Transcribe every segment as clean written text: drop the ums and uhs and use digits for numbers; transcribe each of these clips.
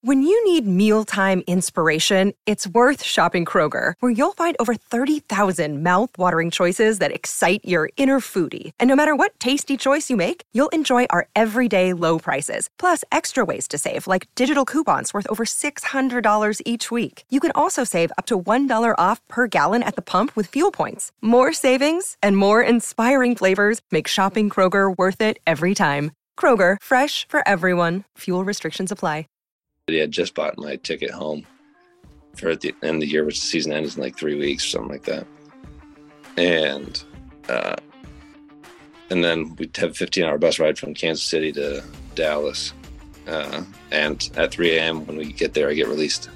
When you need mealtime inspiration, it's worth shopping Kroger, where you'll find over 30,000 mouth-watering choices that excite your inner foodie. And no matter what tasty choice you make, you'll enjoy our everyday low prices, plus extra ways to save, like digital coupons worth over $600 each week. You can also save up to $1 off per gallon at the pump with fuel points. More savings and more inspiring flavors make shopping Kroger worth it every time. Kroger, fresh for everyone. Fuel restrictions apply. I had just bought my ticket home for the end of the year, which the season ends in like 3 weeks or something like that. And then we'd have a 15-hour bus ride from Kansas City to Dallas. And at 3 a.m. when we get there, I get released.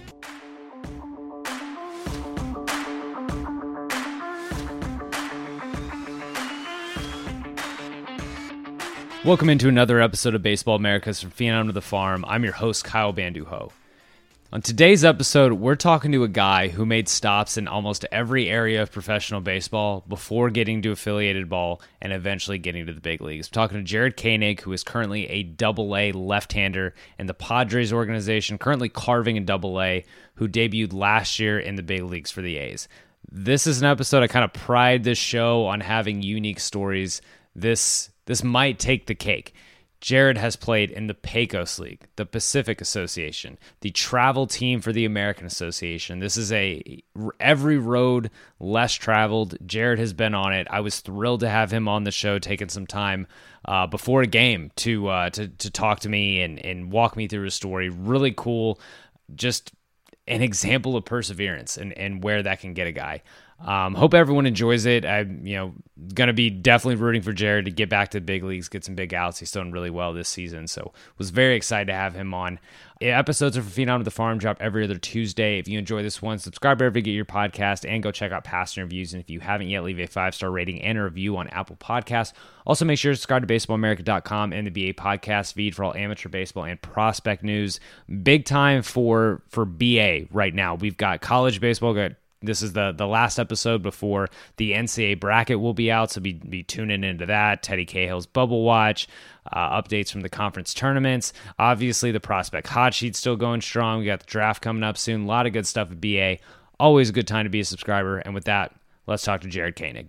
Welcome into another episode of Baseball Americas from Phenom to the Farm. I'm your host, Kyle Banduho. On today's episode, we're talking to a guy who made stops in almost every area of professional baseball before getting to affiliated ball and eventually getting to the big leagues. We're talking to Jared Koenig, who is currently a Double-A left-hander in the Padres organization, currently carving in Double-A, who debuted last year in the big leagues for the A's. This is an episode I kind of pride this show on having unique stories. This might take the cake. Jared has played in the Pecos League, the Pacific Association, the travel team for the American Association. This is every road less traveled. Jared has been on it. I was thrilled to have him on the show, taking some time before a game to talk to me and walk me through his story. Really cool. Just an example of perseverance and where that can get a guy. Hope everyone enjoys it. I'm, going to be definitely rooting for Jared to get back to the big leagues, get some big outs. He's done really well this season, so was very excited to have him on. Episodes of Phenom to the Farm drop every other Tuesday. If you enjoy this one, subscribe wherever you get your podcast and go check out past interviews. And if you haven't yet, leave a 5-star rating and a review on Apple Podcasts. Also, make sure to subscribe to BaseballAmerica.com and the BA podcast feed for all amateur baseball and prospect news. Big time for BA right now. We've got college baseball. This is the last episode before the NCAA bracket will be out, so be tuning into that. Teddy Cahill's Bubble Watch, updates from the conference tournaments. Obviously, the prospect hot sheet's still going strong. We got the draft coming up soon. A lot of good stuff at BA. Always a good time to be a subscriber. And with that, let's talk to Jared Koenig.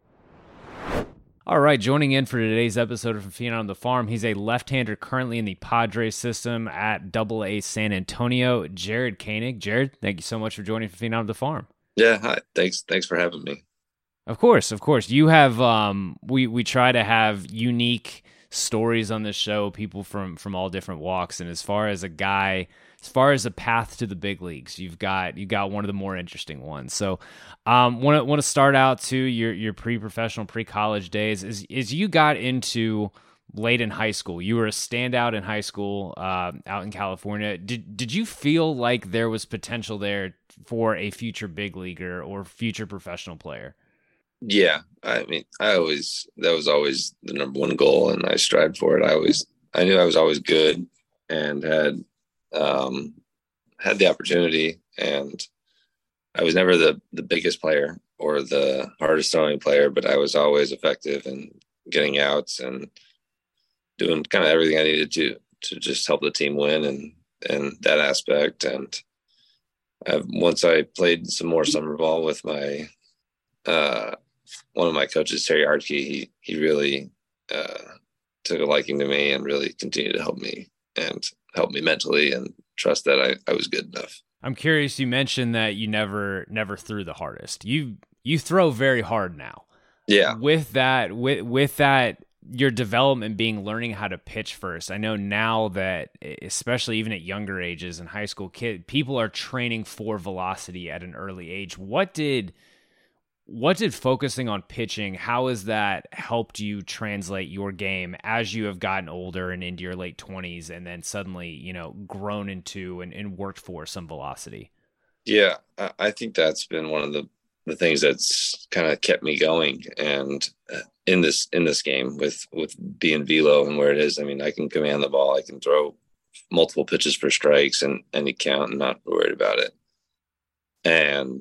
All right, joining in for today's episode of Phenom on the Farm, he's a left-hander currently in the Padres system at Double-A San Antonio. Jared Koenig. Jared, thank you so much for joining for Phenom on the Farm. Yeah, hi. Thanks for having me. Of course. You have we try to have unique stories on this show, people from all different walks, and as far as a path to the big leagues, you got one of the more interesting ones. So, want to start out to your pre-professional, pre-college days. Is you got into late in high school. You were a standout in high school out in California. Did you feel like there was potential there for a future big leaguer or future professional player? Yeah. I mean, that was always the number one goal, and I strived for it. I knew I was always good and had the opportunity, and I was never the biggest player or the hardest throwing player, but I was always effective in getting outs and doing kind of everything I needed to just help the team win and that aspect. And once I played some more summer ball with my one of my coaches, Terry Hartke, he really took a liking to me and really continued to help me mentally and trust that I was good enough. I'm curious, you mentioned that you never threw the hardest. You throw very hard now. Yeah. With that, your development being learning how to pitch first. I know now that, especially even at younger ages in high school, people are training for velocity at an early age. What did focusing on pitching, how has that helped you translate your game as you have gotten older and into your late 20s and then suddenly, grown into and worked for some velocity? Yeah, I think that's been one of the things that's kind of kept me going. And in this game with being velo and where it is, I mean, I can command the ball. I can throw multiple pitches for strikes and any count and not worried about it. And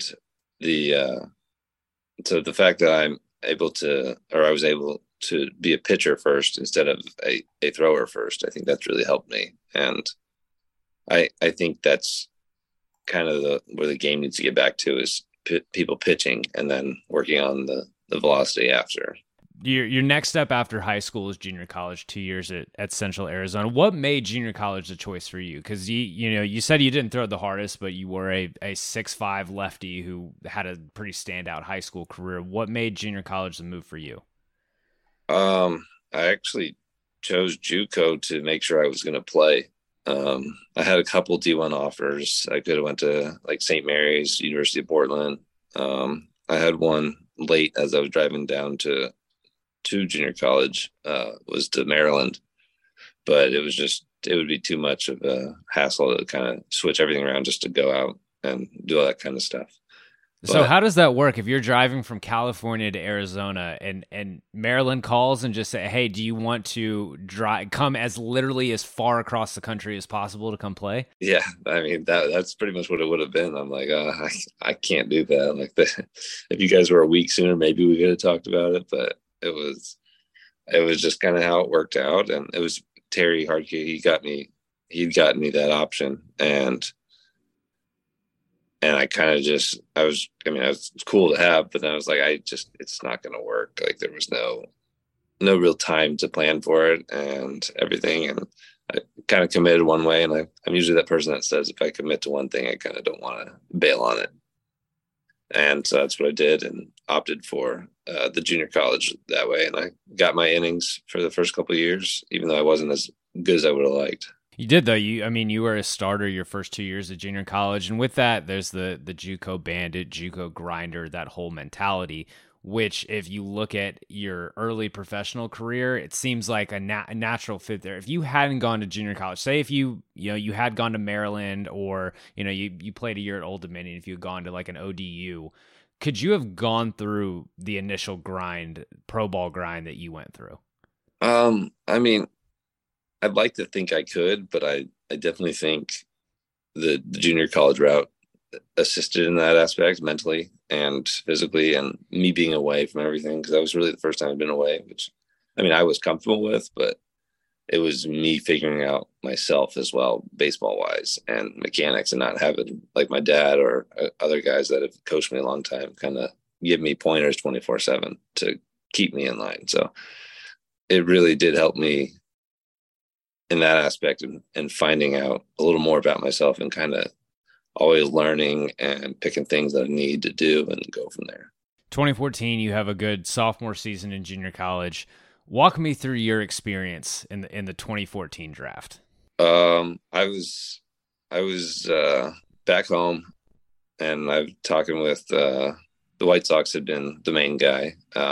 so the fact that I was able to be a pitcher first instead of a thrower first, I think that's really helped me. And I think that's kind of where the game needs to get back to is people pitching and then working on the velocity after. Your next step after high school is junior college, 2 years at Central Arizona. What made junior college the choice for you? Because you said you didn't throw the hardest, but you were a 6'5" lefty who had a pretty standout high school career. What made junior college the move for you? I actually chose JUCO to make sure I was going to play. I had a couple D1 offers. I could have went to like St. Mary's, University of Portland. I had one late as I was driving down to junior college, was to Maryland, but it would be too much of a hassle to kind of switch everything around just to go out and do all that kind of stuff. So how does that work if you're driving from California to Arizona and Maryland calls and just say, hey, do you want to come as literally as far across the country as possible to come play? Yeah, I mean, that's pretty much what it would have been. I'm like, I can't do that. Like, if you guys were a week sooner, maybe we could have talked about it, but it was just kind of how it worked out. And it was Terry Hardke. He'd gotten me that option. And I kind of it's cool to have, but then I was like, it's not going to work. Like, there was no real time to plan for it and everything. And I kind of committed one way. And I'm usually that person that says, if I commit to one thing, I kind of don't want to bail on it. And so that's what I did and opted for the junior college that way. And I got my innings for the first couple of years, even though I wasn't as good as I would have liked. You did, though. You were a starter your first 2 years of junior college. And with that, there's the JUCO bandit, JUCO grinder, that whole mentality, which if you look at your early professional career, it seems like a natural fit there. If you hadn't gone to junior college, say if you had gone to Maryland or, you played a year at Old Dominion, if you had gone to like an ODU, could you have gone through the initial pro ball grind that you went through? I mean, I'd like to think I could, but I definitely think the junior college route assisted in that aspect mentally and physically, and me being away from everything, because that was really the first time I'd been away, which I was comfortable with, but it was me figuring out myself as well, baseball wise and mechanics, and not having like my dad or other guys that have coached me a long time kind of give me pointers 24/7 to keep me in line. So it really did help me in that aspect and finding out a little more about myself and kind of always learning and picking things that I need to do and go from there. 2014, you have a good sophomore season in junior college. Walk me through your experience in the 2014 draft. I was back home, and I was talking with the White Sox had been the main guy.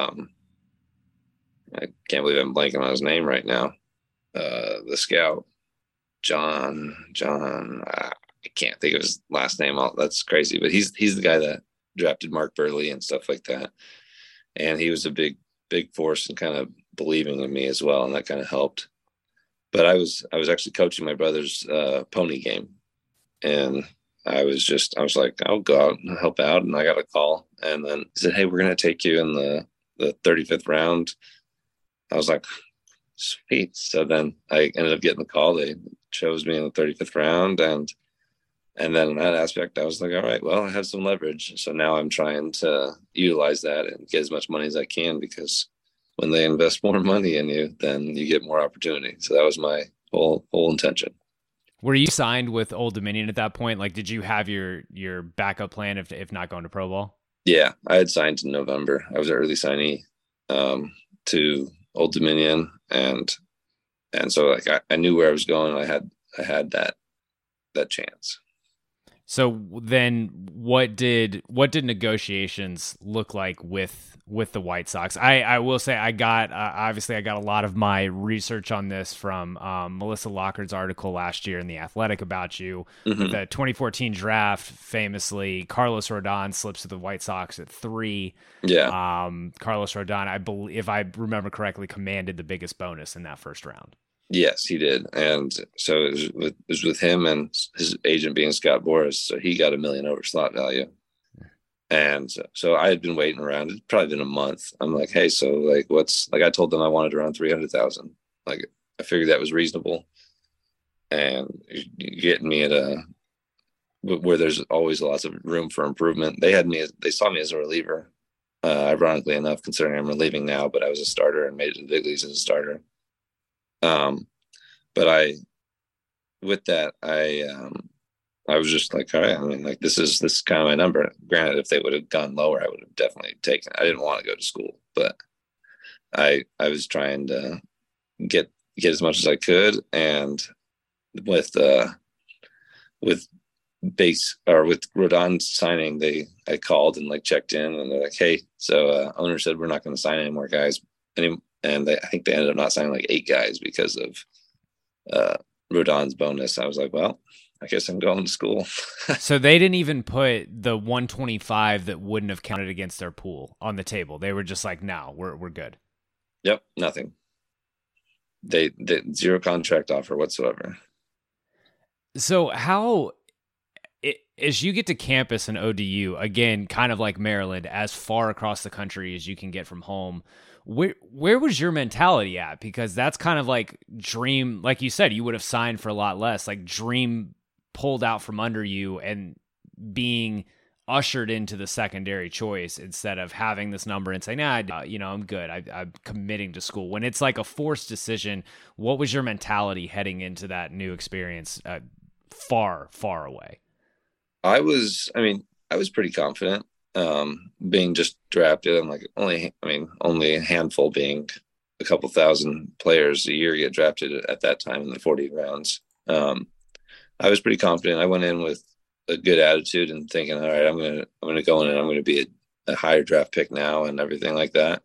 I can't believe I'm blanking on his name right now. The scout, John. I can't think of his last name. That's crazy, but he's the guy that drafted Mark Burley and stuff like that. And he was a big force and kind of believing in me as well, and that kind of helped. But I was actually coaching my brother's pony game, and I was like, I'll go out and help out. And I got a call, and then he said, hey, we're going to take you in the 35th round. I was like, sweet. So then I ended up getting the call. They chose me in the 35th round. And then in that aspect, I was like, all right, well, I have some leverage. So now I'm trying to utilize that and get as much money as I can, because when they invest more money in you, then you get more opportunity. So that was my whole intention. Were you signed with Old Dominion at that point? Like, did you have your backup plan if not going to pro ball? Yeah, I had signed in November. I was an early signee to Old Dominion, and so like I knew where I was going. I had that chance. So then what did negotiations look like with the White Sox? I will say I got obviously I got a lot of my research on this from Melissa Lockard's article last year in The Athletic about you. Mm-hmm. The 2014 draft, famously, Carlos Rodon slips to the White Sox at 3. Yeah. Carlos Rodon, I believe, if I remember correctly, commanded the biggest bonus in that first round. Yes, he did. And so it was with him and his agent being Scott Boras. So he got $1 million over slot value. And so I had been waiting around. It'd probably been a month. I'm like, hey, so like, I told them I wanted around 300,000. Like, I figured that was reasonable. and you're getting me at where there's always lots of room for improvement. They saw me as a reliever, ironically enough, considering I'm relieving now, but I was a starter and made it to the big leagues as a starter. But with that, I was just like, all right, I mean, like this is kind of my number. Granted, if they would have gone lower, I would have definitely taken it. I didn't want to go to school, but I was trying to get as much as I could. And with Rodon signing, I called and like checked in, and they're like, hey, so owner said we're not going to sign any more guys. And I think they ended up not signing like 8 guys because of Rodon's bonus. I was like, well, I guess I'm going to school. So they didn't even put the 125 that wouldn't have counted against their pool on the table. They were just like, no, we're good. Yep, nothing. They zero contract offer whatsoever. So as you get to campus in ODU, again, kind of like Maryland, as far across the country as you can get from home, where was your mentality at? Because that's kind of like dream, like you said, you would have signed for a lot less, like dream pulled out from under you and being ushered into the secondary choice instead of having this number and saying, nah, I'm good. I'm committing to school. When it's like a forced decision, what was your mentality heading into that new experience far, far away? I was pretty confident. Being just drafted, I'm like only a handful, being a couple thousand players a year get drafted at that time in the 40 rounds. I was pretty confident. I went in with a good attitude and thinking, all right, I'm gonna go in and I'm gonna be a higher draft pick now and everything like that.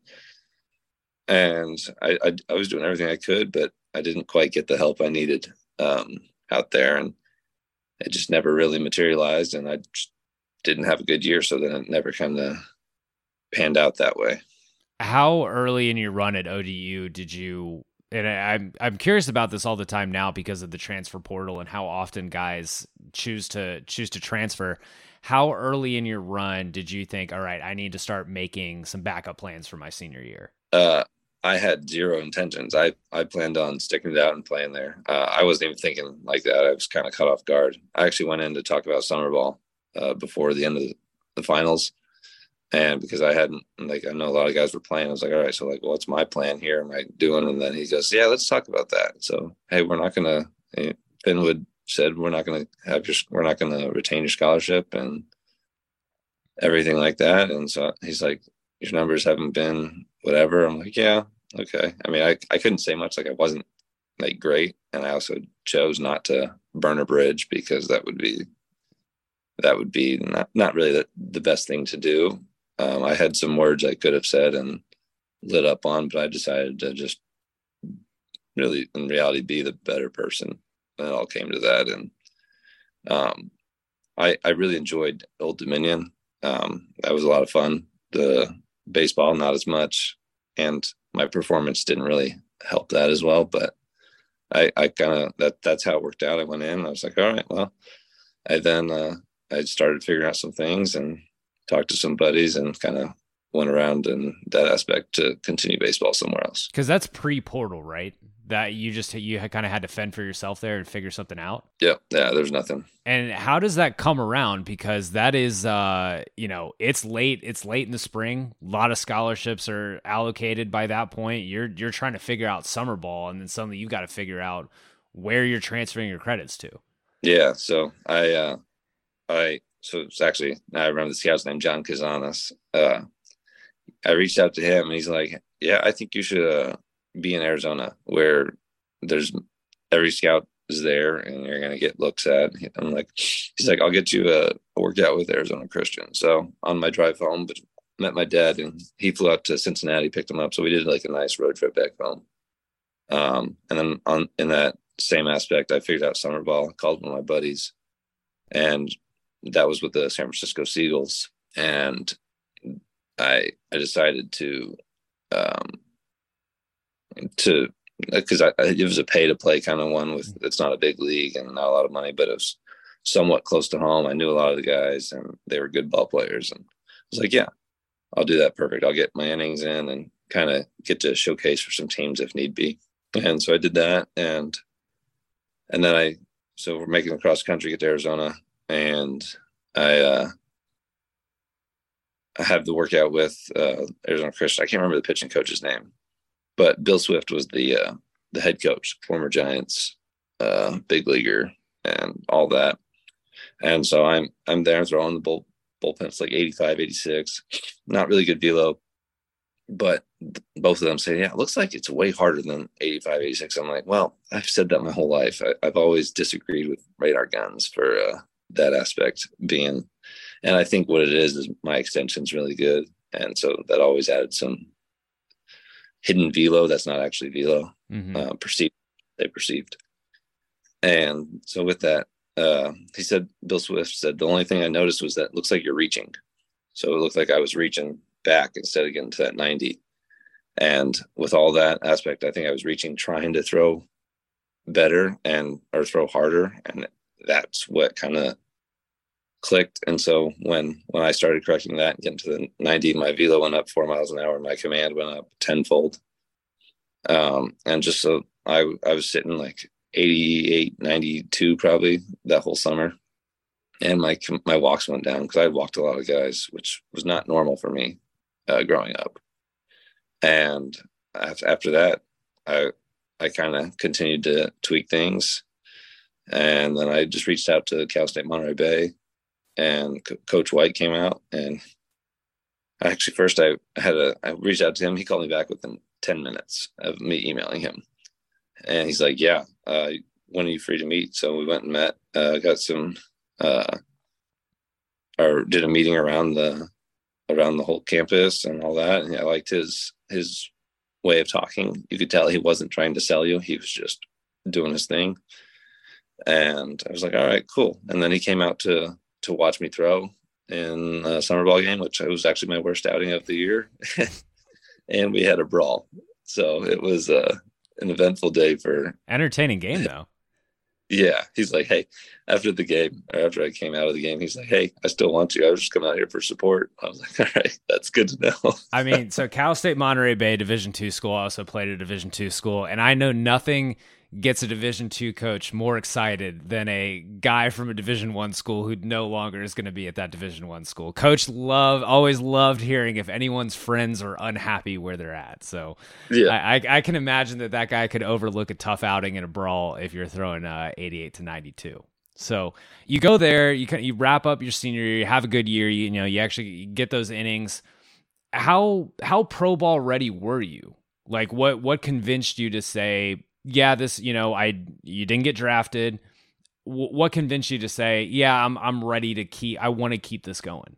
And I was doing everything I could, but I didn't quite get the help I needed out there, and it just never really materialized. And I just didn't have a good year, so then it never kind of panned out that way. How early in your run at ODU did you? And I'm curious about this all the time now because of the transfer portal and how often guys choose to transfer. How early in your run did you think, all right, I need to start making some backup plans for my senior year? I had zero intentions. I planned on sticking it out and playing there. I wasn't even thinking like that. I was kind of caught off guard. I actually went in to talk about summer ball before the end of the finals. And because I know a lot of guys were playing, I was like, all right, so like, what's my plan here? Am I doing? And then he goes, yeah, let's talk about that. So, hey, Finwood said, we're not going to retain your scholarship and everything like that. And so he's like, your numbers haven't been whatever. I'm like, yeah, okay. I mean, I couldn't say much. Like I wasn't like great. And I also chose not to burn a bridge because that would be not really the best thing to do. I had some words I could have said and lit up on, but I decided to just really, in reality, be the better person. And it all came to that. And I really enjoyed Old Dominion. That was a lot of fun. The baseball, not as much. And my performance didn't really help that as well. But I kind of, that's how it worked out. I went in and I was like, all right, well, I started figuring out some things and talked to some buddies and kind of went around in that aspect to continue baseball somewhere else. Because that's pre-portal, right? That you kind of had to fend for yourself there and figure something out? Yeah, there's nothing. And how does that come around? Because that is, it's late in the spring. A lot of scholarships are allocated by that point. You're trying to figure out summer ball, and then suddenly you've got to figure out where you're transferring your credits to. Yeah, so so it's actually, I remember the scout's name, John Cazanas. I reached out to him and he's like, yeah, I think you should be in Arizona where there's every scout is there and you're going to get looks at. I'm like, he's like, I'll get you a workout with Arizona Christian. So on my drive home, but met my dad and he flew out to Cincinnati, picked him up. So we did like a nice road trip back home. And then in that same aspect, I figured out summer ball, called one of my buddies, and that was with the San Francisco Seagulls. And I decided to because it was a pay to play kind of one with, it's not a big league and not a lot of money, but it was somewhat close to home. I knew a lot of the guys and they were good ball players. And I was like, yeah, I'll do that. Perfect. I'll get my innings in and kind of get to showcase for some teams if need be. And so I did that. And And then so we're making the cross country, get to Arizona, and I have the workout with Arizona Christian. I can't remember the pitching coach's name, but Bill Swift was the head coach, former Giants, big leaguer, and all that. And so I'm there throwing the bullpen. It's like 85, 86, not really good velo, but both of them say, yeah, it looks like it's way harder than 85, 86. I'm like, well, I've said that my whole life. I've always disagreed with radar guns for that aspect being, and I think what it is my extension's really good. And so that always added some hidden velo that's not actually velo, perceived. And so with that, Bill Swift said, the only thing I noticed was that it looks like you're reaching. So it looked like I was reaching back instead of getting to that 90. And with all that aspect, I think I was reaching, trying to throw better or throw harder. And that's what kind of clicked. And so when I started correcting that and getting to the 90, my velo went up 4 miles an hour. My command went up tenfold. And just so I was sitting like 88, 92 probably that whole summer. And my walks went down because I walked a lot of guys, which was not normal for me growing up. And after that, I kind of continued to tweak things. And then I just reached out to Cal State Monterey Bay, and Coach White came out. And actually first I reached out to him. He called me back within 10 minutes of me emailing him. And he's like, yeah, when are you free to meet? So we went and met, got some, or did a meeting around the whole campus and all that. And I liked his way of talking. You could tell he wasn't trying to sell you. He was just doing his thing. And I was like, all right, cool. And then he came out to watch me throw in a summer ball game, which was actually my worst outing of the year. And we had a brawl. So it was an eventful day for entertaining game though. Yeah. He's like, hey, after the game, or after I came out of the game, he's like, hey, I still want you. I was just coming out here for support. I was like, all right, that's good to know. I mean, so Cal State Monterey Bay, Division II school, I also played at a Division II school, and I know nothing gets a Division II coach more excited than a guy from a Division I school who no longer is going to be at that Division I school. Coach always loved hearing if anyone's friends are unhappy where they're at. So yeah. I can imagine that guy could overlook a tough outing in a brawl if you're throwing 88 to 92. So you go there, you wrap up your senior year, you have a good year, you actually get those innings. How pro ball ready were you? Like what convinced you to say, yeah, this, you didn't get drafted. What convinced you to say, yeah, I'm ready to I want to keep this going?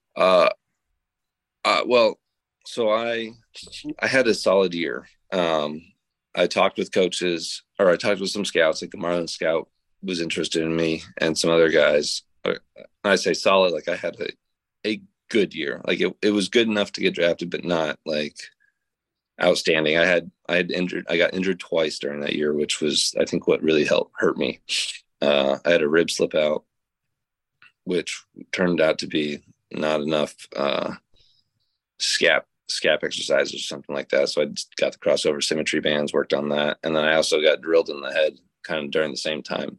Well, so I had a solid year. I talked with coaches, or I talked with some scouts, like the Marlins scout was interested in me and some other guys. I say solid, like I had a good year. Like it was good enough to get drafted, but not like outstanding. I got injured twice during that year, which was, I think, what really hurt me. I had a rib slip out, which turned out to be not enough scap exercises or something like that. So I just got the crossover symmetry bands, worked on that. And then I also got drilled in the head kind of during the same time.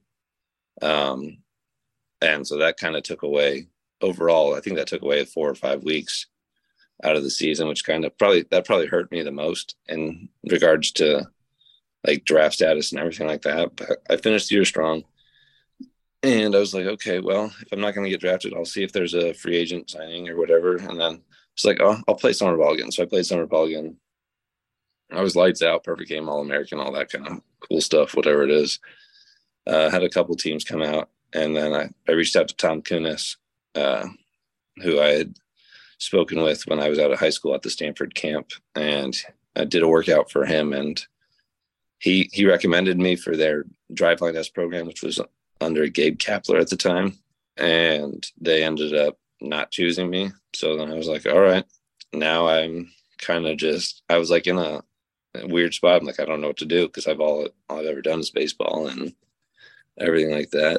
And so that kind of took away overall, I think that took away 4 or 5 weeks out of the season, which probably hurt me the most in regards to like draft status and everything like that. But I finished the year strong. And I was like, okay, well, if I'm not going to get drafted, I'll see if there's a free agent signing or whatever. And then it's like, oh, I'll play summer ball again. So I played summer ball again. I was lights out, perfect game, All-American, all that kind of cool stuff, whatever it is. Had a couple teams come out. And then I reached out to Tom Kunis, who I had spoken with when I was out of high school at the Stanford camp. And I did a workout for him. And he recommended me for their Driveline S program, which was under Gabe Kapler at the time. And they ended up not choosing me. So then I was like, all right, now I'm kind of I was like in a weird spot. I'm like, I don't know what to do because all I've ever done is baseball and everything like that.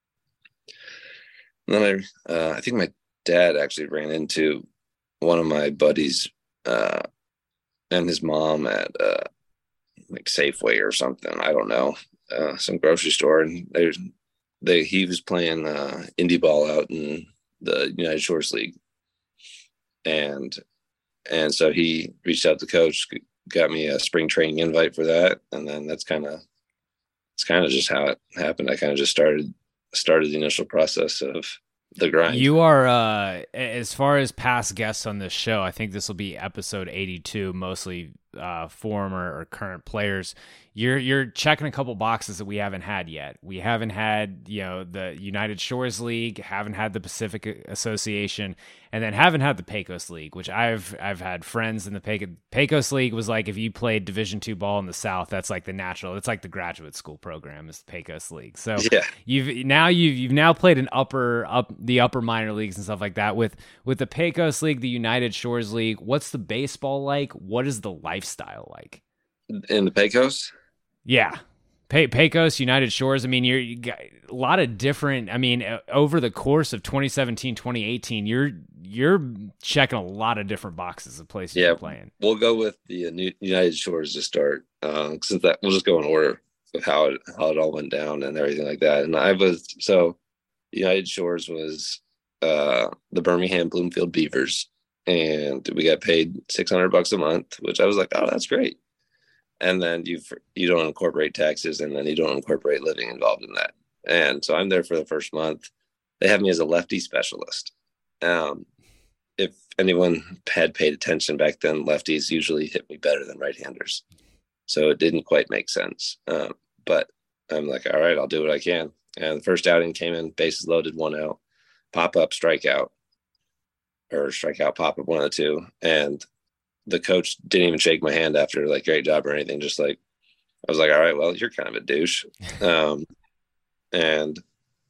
And then I think my dad actually ran into one of my buddies and his mom at like Safeway or something. I don't know. some grocery store, and he was playing indie ball out in the United Shores League, and so he reached out to coach, got me a spring training invite for that, and then it's kind of just how it happened. I kind of just started the initial process of the grind. You are, as far as past guests on this show, I think this will be episode 82, mostly former or current players. You're checking a couple boxes that we haven't had yet. We haven't had, the United Shores League, haven't had the Pacific Association, and then haven't had the Pecos League, which I've had friends in the Pecos League. Was like, if you played Division II ball in the South, that's like the natural. It's like the graduate school program is the Pecos League. So yeah. you've now played in the upper minor leagues and stuff like that with the Pecos League, the United Shores League. What's the baseball like? What is the lifestyle like in the Pecos? Yeah. Pecos, United Shores. I mean, you got a lot of different, over the course of 2017, 2018, you're checking a lot of different boxes of places you're playing. We'll go with the United Shores to start, since that we'll just go in order of how it all went down and everything like that. And United Shores was the Birmingham Bloomfield Beavers, and we got paid $600 a month, which I was like, oh, that's great. And then you don't incorporate taxes, and then you don't incorporate living involved in that. And so I'm there for the first month. They have me as a lefty specialist. If anyone had paid attention back then, lefties usually hit me better than right-handers. So it didn't quite make sense. But I'm like, all right, I'll do what I can. And the first outing came in, bases loaded, 1 out, pop-up, strikeout, or strikeout, pop-up, one of the two. And the coach didn't even shake my hand after, like, great job or anything. Just like, I was like, all right, well, you're kind of a douche. And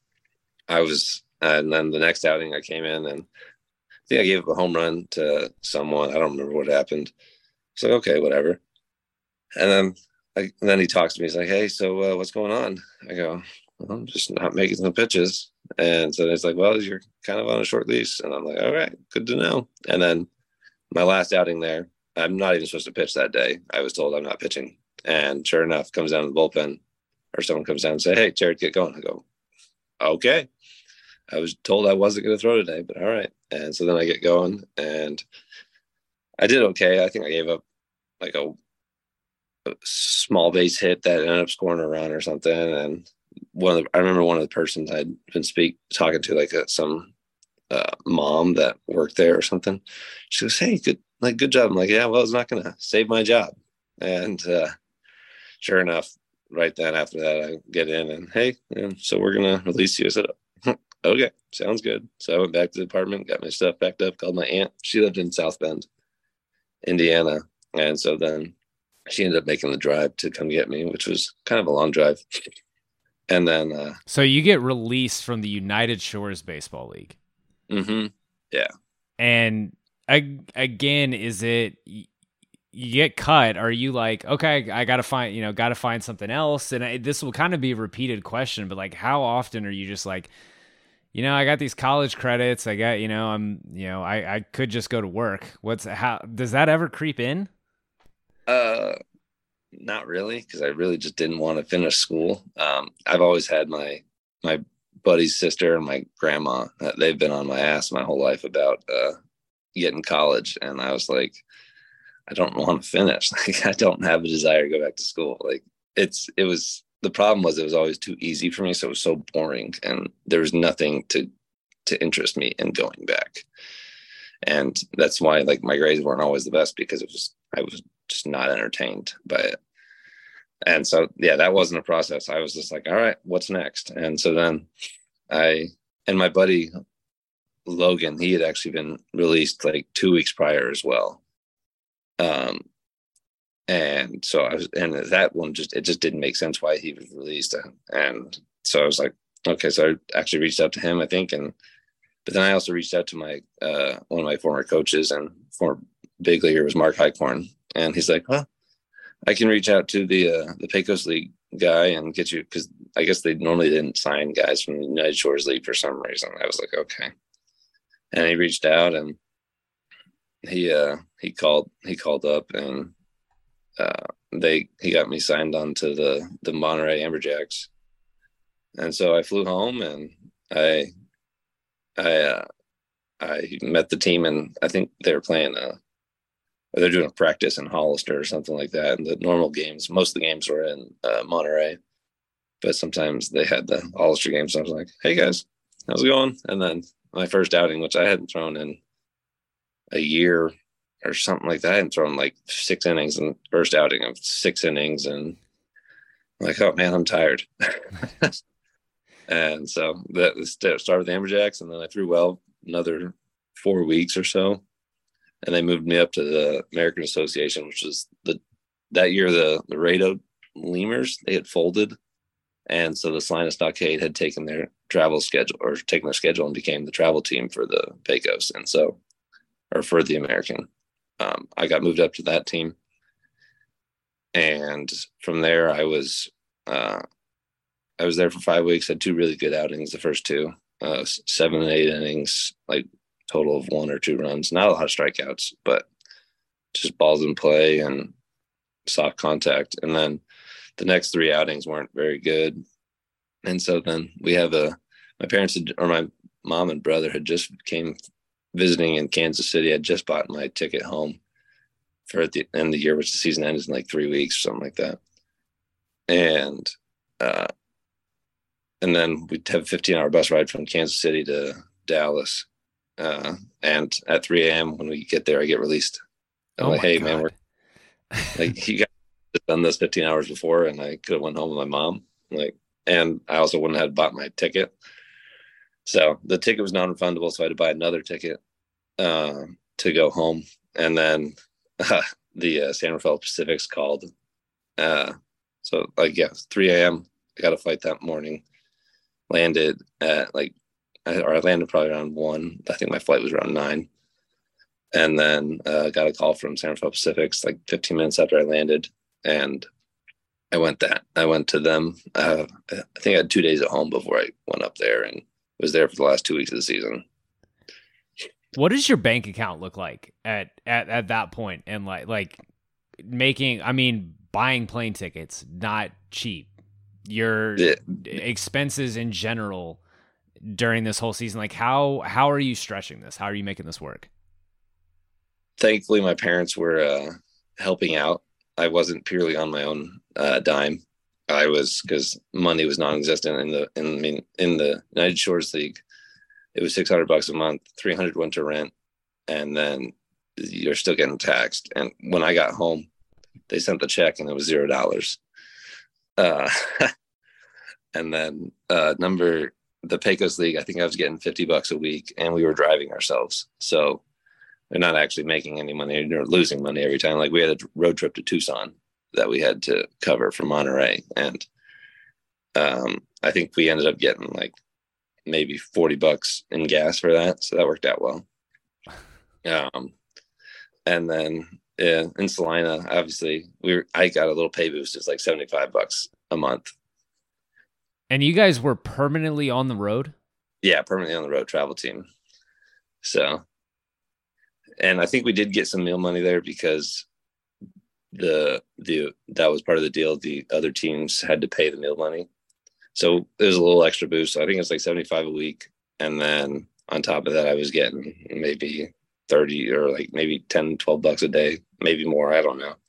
then the next outing I came in, and I think I gave up a home run to someone. I don't remember what happened. It's like, okay, whatever. And then he talks to me. He's like, hey, so what's going on? I go, well, I'm just not making some pitches. And so it's like, well, you're kind of on a short leash. And I'm like, all right, good to know. And then my last outing there, I'm not even supposed to pitch that day. I was told I'm not pitching. And sure enough, comes down to the bullpen, or someone comes down and say, hey, Jared, get going. I go, okay. I was told I wasn't going to throw today, but all right. And so then I get going, and I did okay. I think I gave up like a small base hit that ended up scoring a run or something. And I remember one of the persons I'd been talking to, like some mom that worked there or something. She goes, hey, good job. I'm like, yeah, well, it's not going to save my job. And sure enough, right then after that, I get in and, hey, so we're going to release you. I said, okay, sounds good. So I went back to the apartment, got my stuff packed up, called my aunt. She lived in South Bend, Indiana. And so then she ended up making the drive to come get me, which was kind of a long drive. And then so you get released from the United Shores Baseball League. Mm-hmm. Yeah. And again, is it you get cut? Are you like, okay, I gotta find something else? And this will kind of be a repeated question, but like, how often are you just like, I got these college credits, I got, I could just go to work. How does that ever creep in? Not really, because I really just didn't want to finish school. I've always had my buddy's sister and my grandma, they've been on my ass my whole life about getting college, and I was like, I don't want to finish. Like, I don't have a desire to go back to school. Like, the problem was it was always too easy for me, so it was so boring, and there was nothing to interest me in going back. And that's why, like, my grades weren't always the best, because I was just not entertained by it. And so, yeah, that wasn't a process. I was just like, all right, what's next? And so then and my buddy Logan, he had actually been released like 2 weeks prior as well. And so that one it just didn't make sense why he was released. And so I was like, okay, so I actually reached out to him, I think. But then I also reached out to my, one of my former coaches and former big leaguer was Mark Highcorn. And he's like, well, I can reach out to the Pecos League guy and get you, because I guess they normally didn't sign guys from the United Shores League for some reason. I was like, okay. And he reached out, and he called up, and he got me signed on to the Monterey Amberjacks. And so I flew home and I I met the team, and I think they were playing they're doing a practice in Hollister or something like that. And the normal games, most of the games were in Monterey, but sometimes they had the Hollister games. So I was like, "Hey guys, how's it going?" And then my first outing, which I hadn't thrown in a year or something like that, I hadn't thrown like 6 innings in the first outing of 6 innings, and I'm like, "Oh man, I'm tired." And so that started with the Amberjacks, and then I threw well another 4 weeks or so, and they moved me up to the American Association, which was that year the Laredo Lemurs, they had folded, and so the Salina Stockade had taken their schedule and became the travel team for the Pecos, and so, or for the American. I got moved up to that team, and from there I was there for 5 weeks. Had 2 really good outings. The first 2, 7 and 8 innings, like total of 1 or 2 runs. Not a lot of strikeouts, but just balls in play and soft contact. And then the next 3 outings weren't very good. And so then we have my parents or my mom and brother had just came visiting in Kansas City. I'd just bought my ticket home for at the end of the year, which the season ends in like 3 weeks or something like that. And then we'd have a 15-hour bus ride from Kansas City to Dallas. And at 3 a.m. when we get there, I get released. I'm like, "Hey, man, we're like, you guys have done this 15 hours before," and I could have went home with my mom. And I also wouldn't have bought my ticket. So the ticket was non-refundable, so I had to buy another ticket to go home. And then the San Rafael Pacifics called. So 3 a.m. I got a flight that morning. Landed at I landed probably around 1. I think my flight was around 9. And then got a call from San Rafael Pacifics like 15 minutes after I landed. And I went to them. I think I had 2 days at home before I went up there, and was there for the last 2 weeks of the season. What does your bank account look like at that point? And like buying plane tickets, not cheap. Your expenses in general during this whole season, like how are you stretching this? How are you making this work? Thankfully, my parents were helping out. I wasn't purely on my own dime. I was, because money was non-existent in the United Shores League. It was $600 a month, $300 went to rent, and then you're still getting taxed. And when I got home, they sent the check and it was $0. And then the Pecos League, I think I was getting $50 a week, and we were driving ourselves. So they're not actually making any money. They're losing money every time. Like, we had a road trip to Tucson that we had to cover from Monterey. And I think we ended up getting like maybe $40 in gas for that. So that worked out well. And then in Salina, obviously I got a little pay boost. It's like $75 a month. And you guys were permanently on the road? Yeah, permanently on the road, travel team. So, and I think we did get some meal money there because that was part of the deal. The other teams had to pay the meal money. So there's a little extra boost. So I think it's like $75 a week. And then on top of that, I was getting maybe 30 or like maybe 10, $12 a day, maybe more. I don't know.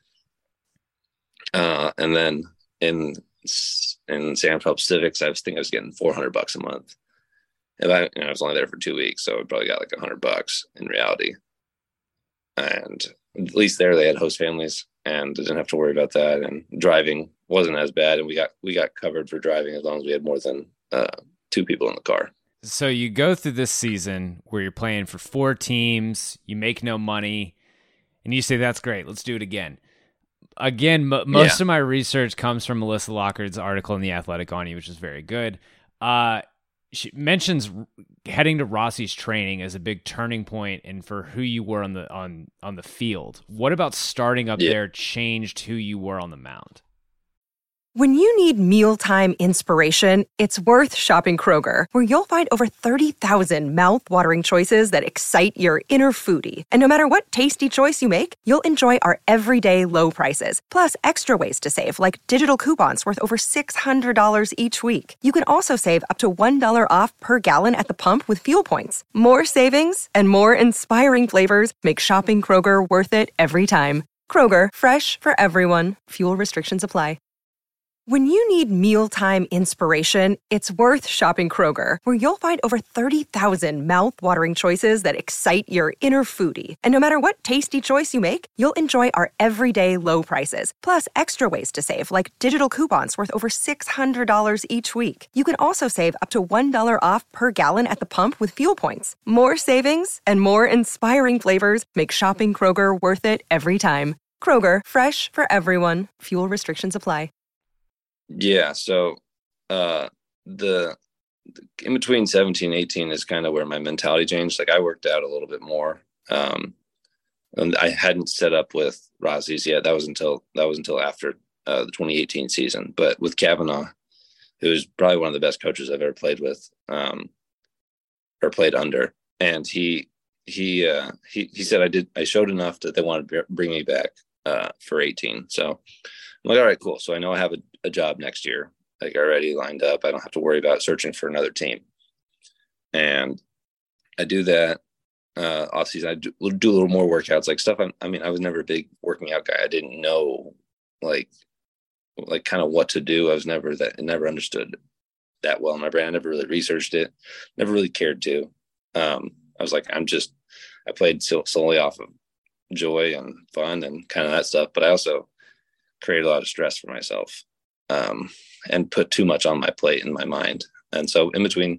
And then in San Rafael Pacifics, I think I was getting $400 a month. And I was only there for 2 weeks, so I probably got like $100 in reality. And at least there they had host families, and I didn't have to worry about that. And driving wasn't as bad, and we got covered for driving as long as we had more than 2 people in the car. So you go through this season where you're playing for 4 teams, you make no money, and you say, "That's great, let's do it again." Again, most of my research comes from Melissa Lockard's article in The Athletic on you, which is very good. She mentions heading to Rossi's training as a big turning point and for who you were on the field. What about starting up there changed who you were on the mound? When you need mealtime inspiration, it's worth shopping Kroger, where you'll find over 30,000 mouth-watering choices that excite your inner foodie. And no matter what tasty choice you make, you'll enjoy our everyday low prices, plus extra ways to save, like digital coupons worth over $600 each week. You can also save up to $1 off per gallon at the pump with fuel points. More savings and more inspiring flavors make shopping Kroger worth it every time. Kroger, fresh for everyone. Fuel restrictions apply. When you need mealtime inspiration, it's worth shopping Kroger, where you'll find over 30,000 mouth-watering choices that excite your inner foodie. And no matter what tasty choice you make, you'll enjoy our everyday low prices, plus extra ways to save, like digital coupons worth over $600 each week. You can also save up to $1 off per gallon at the pump with fuel points. More savings and more inspiring flavors make shopping Kroger worth it every time. Kroger, fresh for everyone. Fuel restrictions apply. Yeah. So the in between 17 and 18 is kind of where my mentality changed. Like I worked out a little bit more. And I hadn't set up with Rosie's yet. That was until after the 2018 season. But with Kavanaugh, who's probably one of the best coaches I've ever played with, or played under, and he said I showed enough that they wanted to bring me back for 18. So I'm like, all right, cool. So I know I have a job next year, like already lined up. I don't have to worry about searching for another team. And I do that off season. I do a little more workouts, like stuff. I was never a big working out guy. I didn't know like kind of what to do. I never understood that well in my brain. I never really researched it, never really cared to. I was like, I played solely off of joy and fun and kind of that stuff. But I also created a lot of stress for myself, and put too much on my plate in my mind. And so in between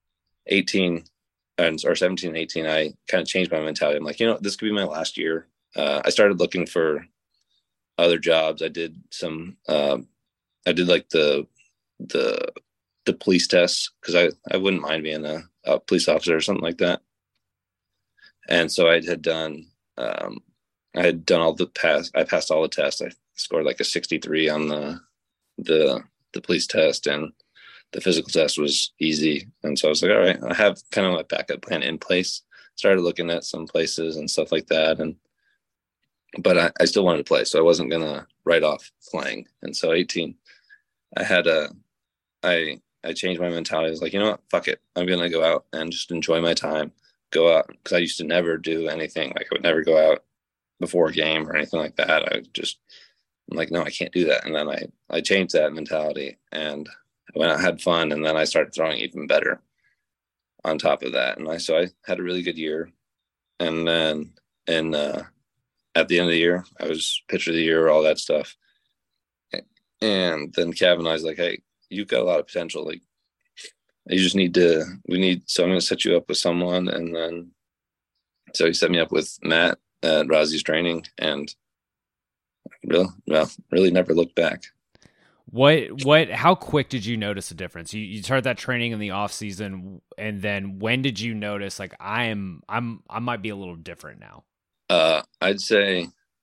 17 and 18, I kind of changed my mentality. I'm like, this could be my last year. I started looking for other jobs. I did like the police tests, because I wouldn't mind being a police officer or something like that. And so I had done all the I passed all the tests. I scored like a 63 on the police test, and the physical test was easy. And so I was like, all right, I have kind of my backup plan in place. Started looking at some places and stuff like that. But I still wanted to play. So I wasn't going to write off playing. And so 18, I changed my mentality. I was like, you know what, fuck it. I'm going to go out and just enjoy my time, go out. Cause I used to never do anything. Like I would never go out before a game or anything like that. I'm like, no, I can't do that. And then I changed that mentality, and I went out, had fun. And then I started throwing even better on top of that. And so I had a really good year. And then at the end of the year, I was pitcher of the year, all that stuff. And then Kavanaugh's like, hey, you've got a lot of potential. Like you just so I'm going to set you up with someone. And then, so he set me up with Matt at Rosie's training, and really never looked back. How quick did you notice a difference? You started that training in the off season, and then when did you notice like I might be a little different now? I'd say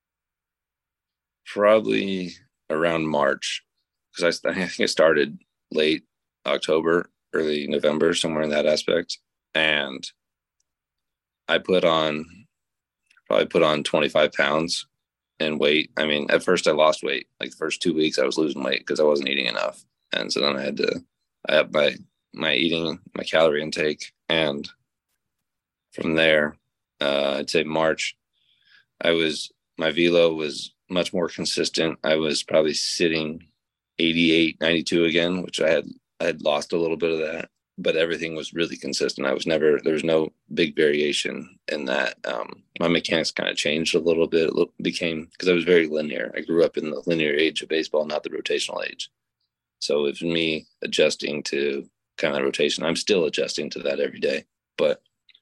probably around March, because I think it started late October, early November, somewhere in that aspect. And I probably put on 25 pounds in weight. I mean, at first I lost weight. Like the first 2 weeks I was losing weight because I wasn't eating enough. And so then I had my eating, my calorie intake. And from there, I'd say March, my velo was much more consistent. I was probably sitting 88, 92 again, which I had lost a little bit of that, but everything was really consistent. There was no big variation in that. My mechanics kind of changed a little bit. Because I was very linear. I grew up in the linear age of baseball, not the rotational age. So it was me adjusting to kind of rotation. I'm still adjusting to that every day, but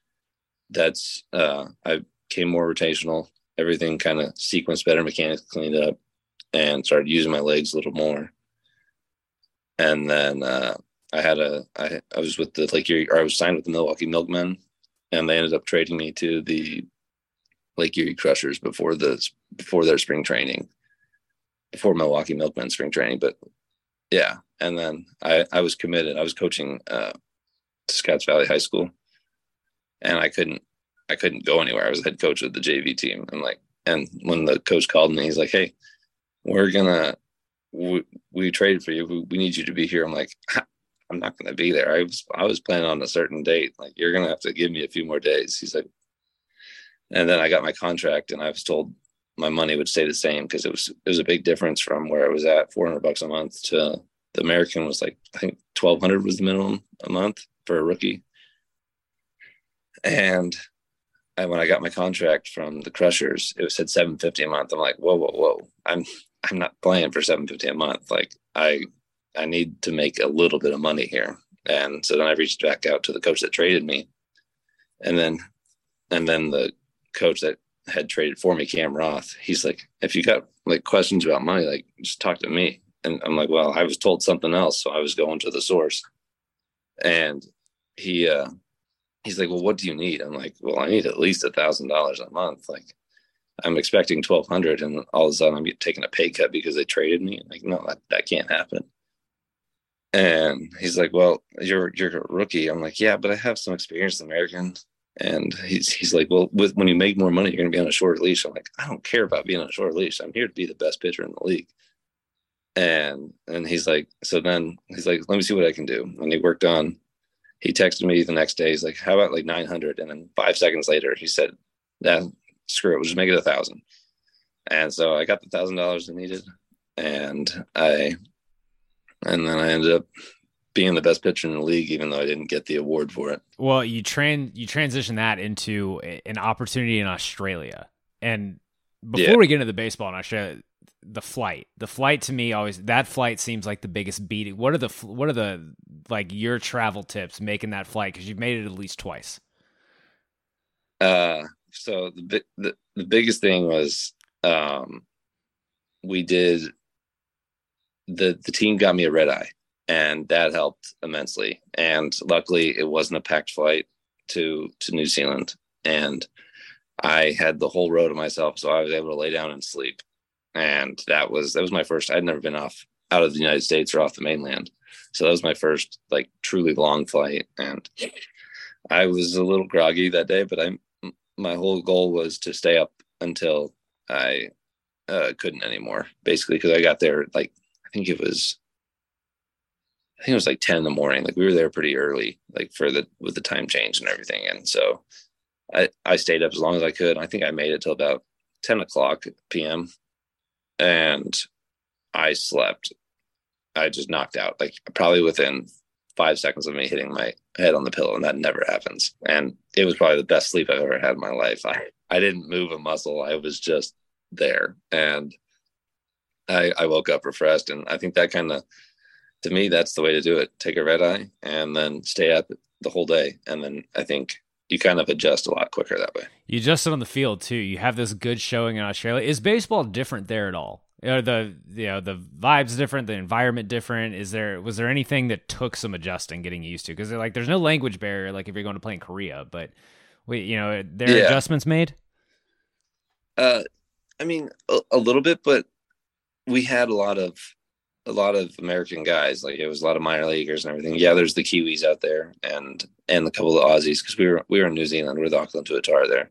I became more rotational. Everything kind of sequenced better, mechanics cleaned up, and started using my legs a little more. And then I was with the Lake Erie, or I was signed with the Milwaukee Milkmen, and they ended up trading me to the Lake Erie Crushers before their spring training, before Milwaukee Milkmen spring training. But Yeah. And then I was committed. I was coaching Scotts Valley High School, and I couldn't go anywhere. I was head coach of the JV team. And when the coach called me, he's like, "Hey, we're gonna we traded for you. We need you to be here." I'm like, "I'm not gonna be there. I was planning on a certain date. Like, you're gonna have to give me a few more days." He's like, and then I got my contract, and I was told my money would stay the same because it was a big difference from where I was at, $400 a month, to the American was like, I think 1,200 was the minimum a month for a rookie. And when I got my contract from the Crushers, it said $750 a month. I'm like, whoa. I'm not playing for $750 a month. Like, I need to make a little bit of money here. And so then I reached back out to the coach that traded me. And then the coach that had traded for me, Cam Roth, he's like, "If you got like questions about money, like, just talk to me." And I'm like, "Well, I was told something else, so I was going to the source." And he's like, "Well, what do you need?" I'm like, "Well, I need at least $1,000 a month. Like, I'm expecting 1,200, and all of a sudden I'm taking a pay cut because they traded me." Like, no, that can't happen. And he's like, "Well, you're a rookie." I'm like, "Yeah, but I have some experience in American." And he's like, "Well, when you make more money, you're going to be on a short leash." I'm like, "I don't care about being on a short leash. I'm here to be the best pitcher in the league." And he's like, "Let me see what I can do." And he texted me the next day. He's like, "How about like 900?" And then 5 seconds later, he said, "Screw it. We'll just make it 1,000." And so I got the $1,000 I needed. And then I ended up being the best pitcher in the league, even though I didn't get the award for it. Well, you transition that into an opportunity in Australia. And before we get into the baseball in Australia, the flight to me that flight seems like the biggest beating. What are the like your travel tips making that flight? Because you've made it at least twice. So the biggest thing was, we did, the team got me a red eye, and that helped immensely. And luckily it wasn't a packed flight to New Zealand, and I had the whole row to myself, so I was able to lay down and sleep. And that was my first. I'd never been out of the United States or off the mainland, so that was my first like truly long flight. And I was a little groggy that day, but my whole goal was to stay up until I couldn't anymore, basically, because I got there like I think it was like 10 in the morning. Like, we were there pretty early, like with the time change and everything. And so I stayed up as long as I could. I think I made it till about 10 o'clock p.m. and I slept. I just knocked out, like probably within 5 seconds of me hitting my head on the pillow, and that never happens. And it was probably the best sleep I've ever had in my life. I didn't move a muscle. I was just there, and I woke up refreshed. And I think that kind of, to me, that's the way to do it. Take a red eye and then stay up the whole day. And then I think you kind of adjust a lot quicker that way. You adjusted on the field too. You have this good showing in Australia. Is baseball different there at all? Are the vibes different, the environment different? Was there anything that took some adjusting, getting used to? Because there's no language barrier, like if you're going to play in Korea, but adjustments made? I mean, a little bit, but we had a lot of American guys. Like, it was a lot of minor leaguers and everything. Yeah, there's the Kiwis out there and a couple of Aussies, because we were in New Zealand. We're the Auckland Tuatara there.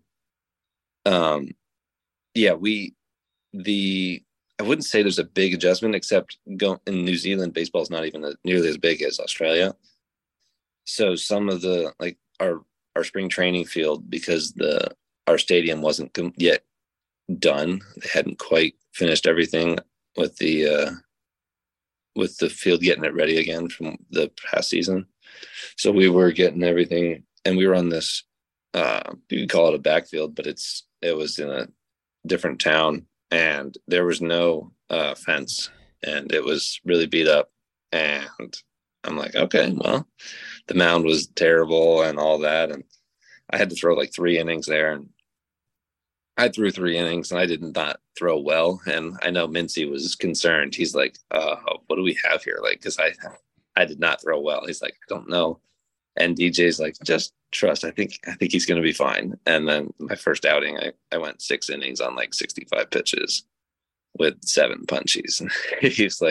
I wouldn't say there's a big adjustment, except in New Zealand, baseball is not even nearly as big as Australia. So some of the, like, our spring training field, because our stadium wasn't yet done, they hadn't quite finished everything with the field, getting it ready again from the past season. So we were getting everything, and we were on this, you could call it a backfield, but it was in a different town, and there was no fence, and it was really beat up. And I'm like, okay, well, the mound was terrible and all that. And I had to throw like 3 innings there, and I threw 3 innings, and I did not throw well. And I know Mincy was concerned. He's like, what do we have here? Like, because I did not throw well. He's like, I don't know. And DJ's like, just trust. I think he's going to be fine. And then my first outing, I went 6 innings on like 65 pitches with 7 punchies. And he's like,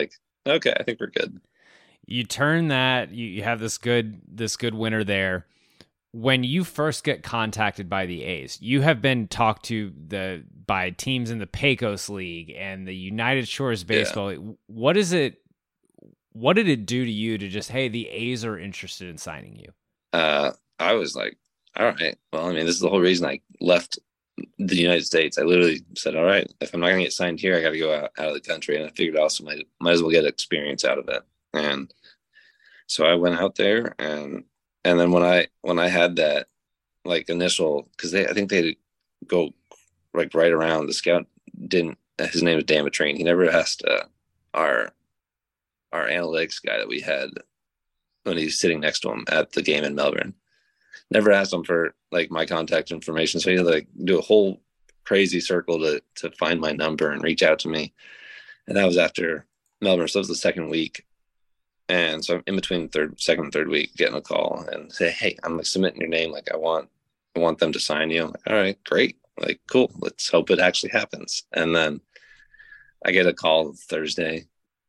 Okay, I think we're good. You turn that, you have this good winner there. When you first get contacted by the A's, you have been talked to by teams in the Pecos League and the United Shores Baseball. Yeah. What did it do to you to just, hey, the A's are interested in signing you? I was like, all right, well, I mean, this is the whole reason I left the United States. I literally said, all right, if I'm not going to get signed here, I got to go out of the country. And I figured also might as well get experience out of it. And so I went out there, and then when I had that like initial, because I think they go like right around, the scout didn't, his name is Dan Matrine. He never asked our analytics guy that we had when he was sitting next to him at the game in Melbourne. Never asked him for like my contact information. So he had to like do a whole crazy circle to find my number and reach out to me. And that was after Melbourne. So it was the second week. And so I'm in between second and third week getting a call and say, hey, I'm like submitting your name. Like I want them to sign you. I'm like, all right, great. Like, cool. Let's hope it actually happens. And then I get a call Thursday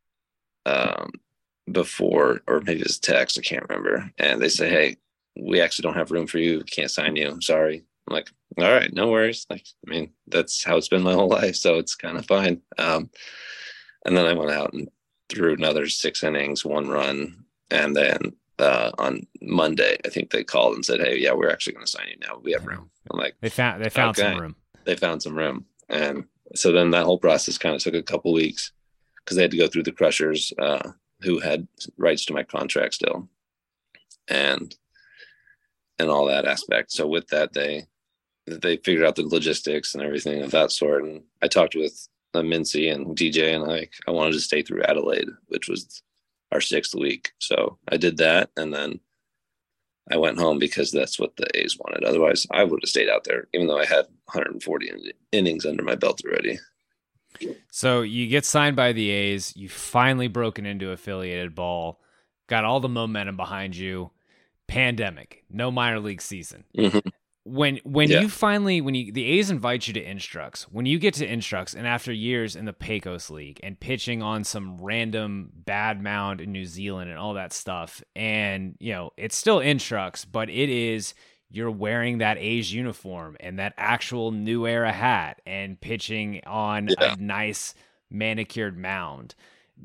before, or maybe it's a text, I can't remember. And they say, hey, we actually don't have room for you. Can't sign you. I'm sorry. I'm like, all right, no worries. Like, I mean, that's how it's been my whole life. So it's kind of fine. And then I went out and threw another 6 innings, 1 run. And then on Monday, I think they called and said, hey, yeah, we're actually going to sign you now. We have room. I'm like, they found okay. Some room. They found some room. And so then that whole process kind of took a couple weeks because they had to go through the Crushers who had rights to my contract still. And all that aspect. So with that, they figured out the logistics and everything of that sort. And I talked with Mincy and DJ, and like I wanted to stay through Adelaide, which was our 6th week. So I did that, and then I went home because that's what the A's wanted. Otherwise, I would have stayed out there, even though I had 140 innings under my belt already. So you get signed by the A's. You finally broken into affiliated ball, got all the momentum behind you. Pandemic, no minor league season. Mm-hmm. When the A's invite you to Instructs, when you get to Instructs, and after years in the Pecos League and pitching on some random bad mound in New Zealand and all that stuff, and it's still Instructs, but you're wearing that A's uniform and that actual New Era hat and pitching on a nice manicured mound.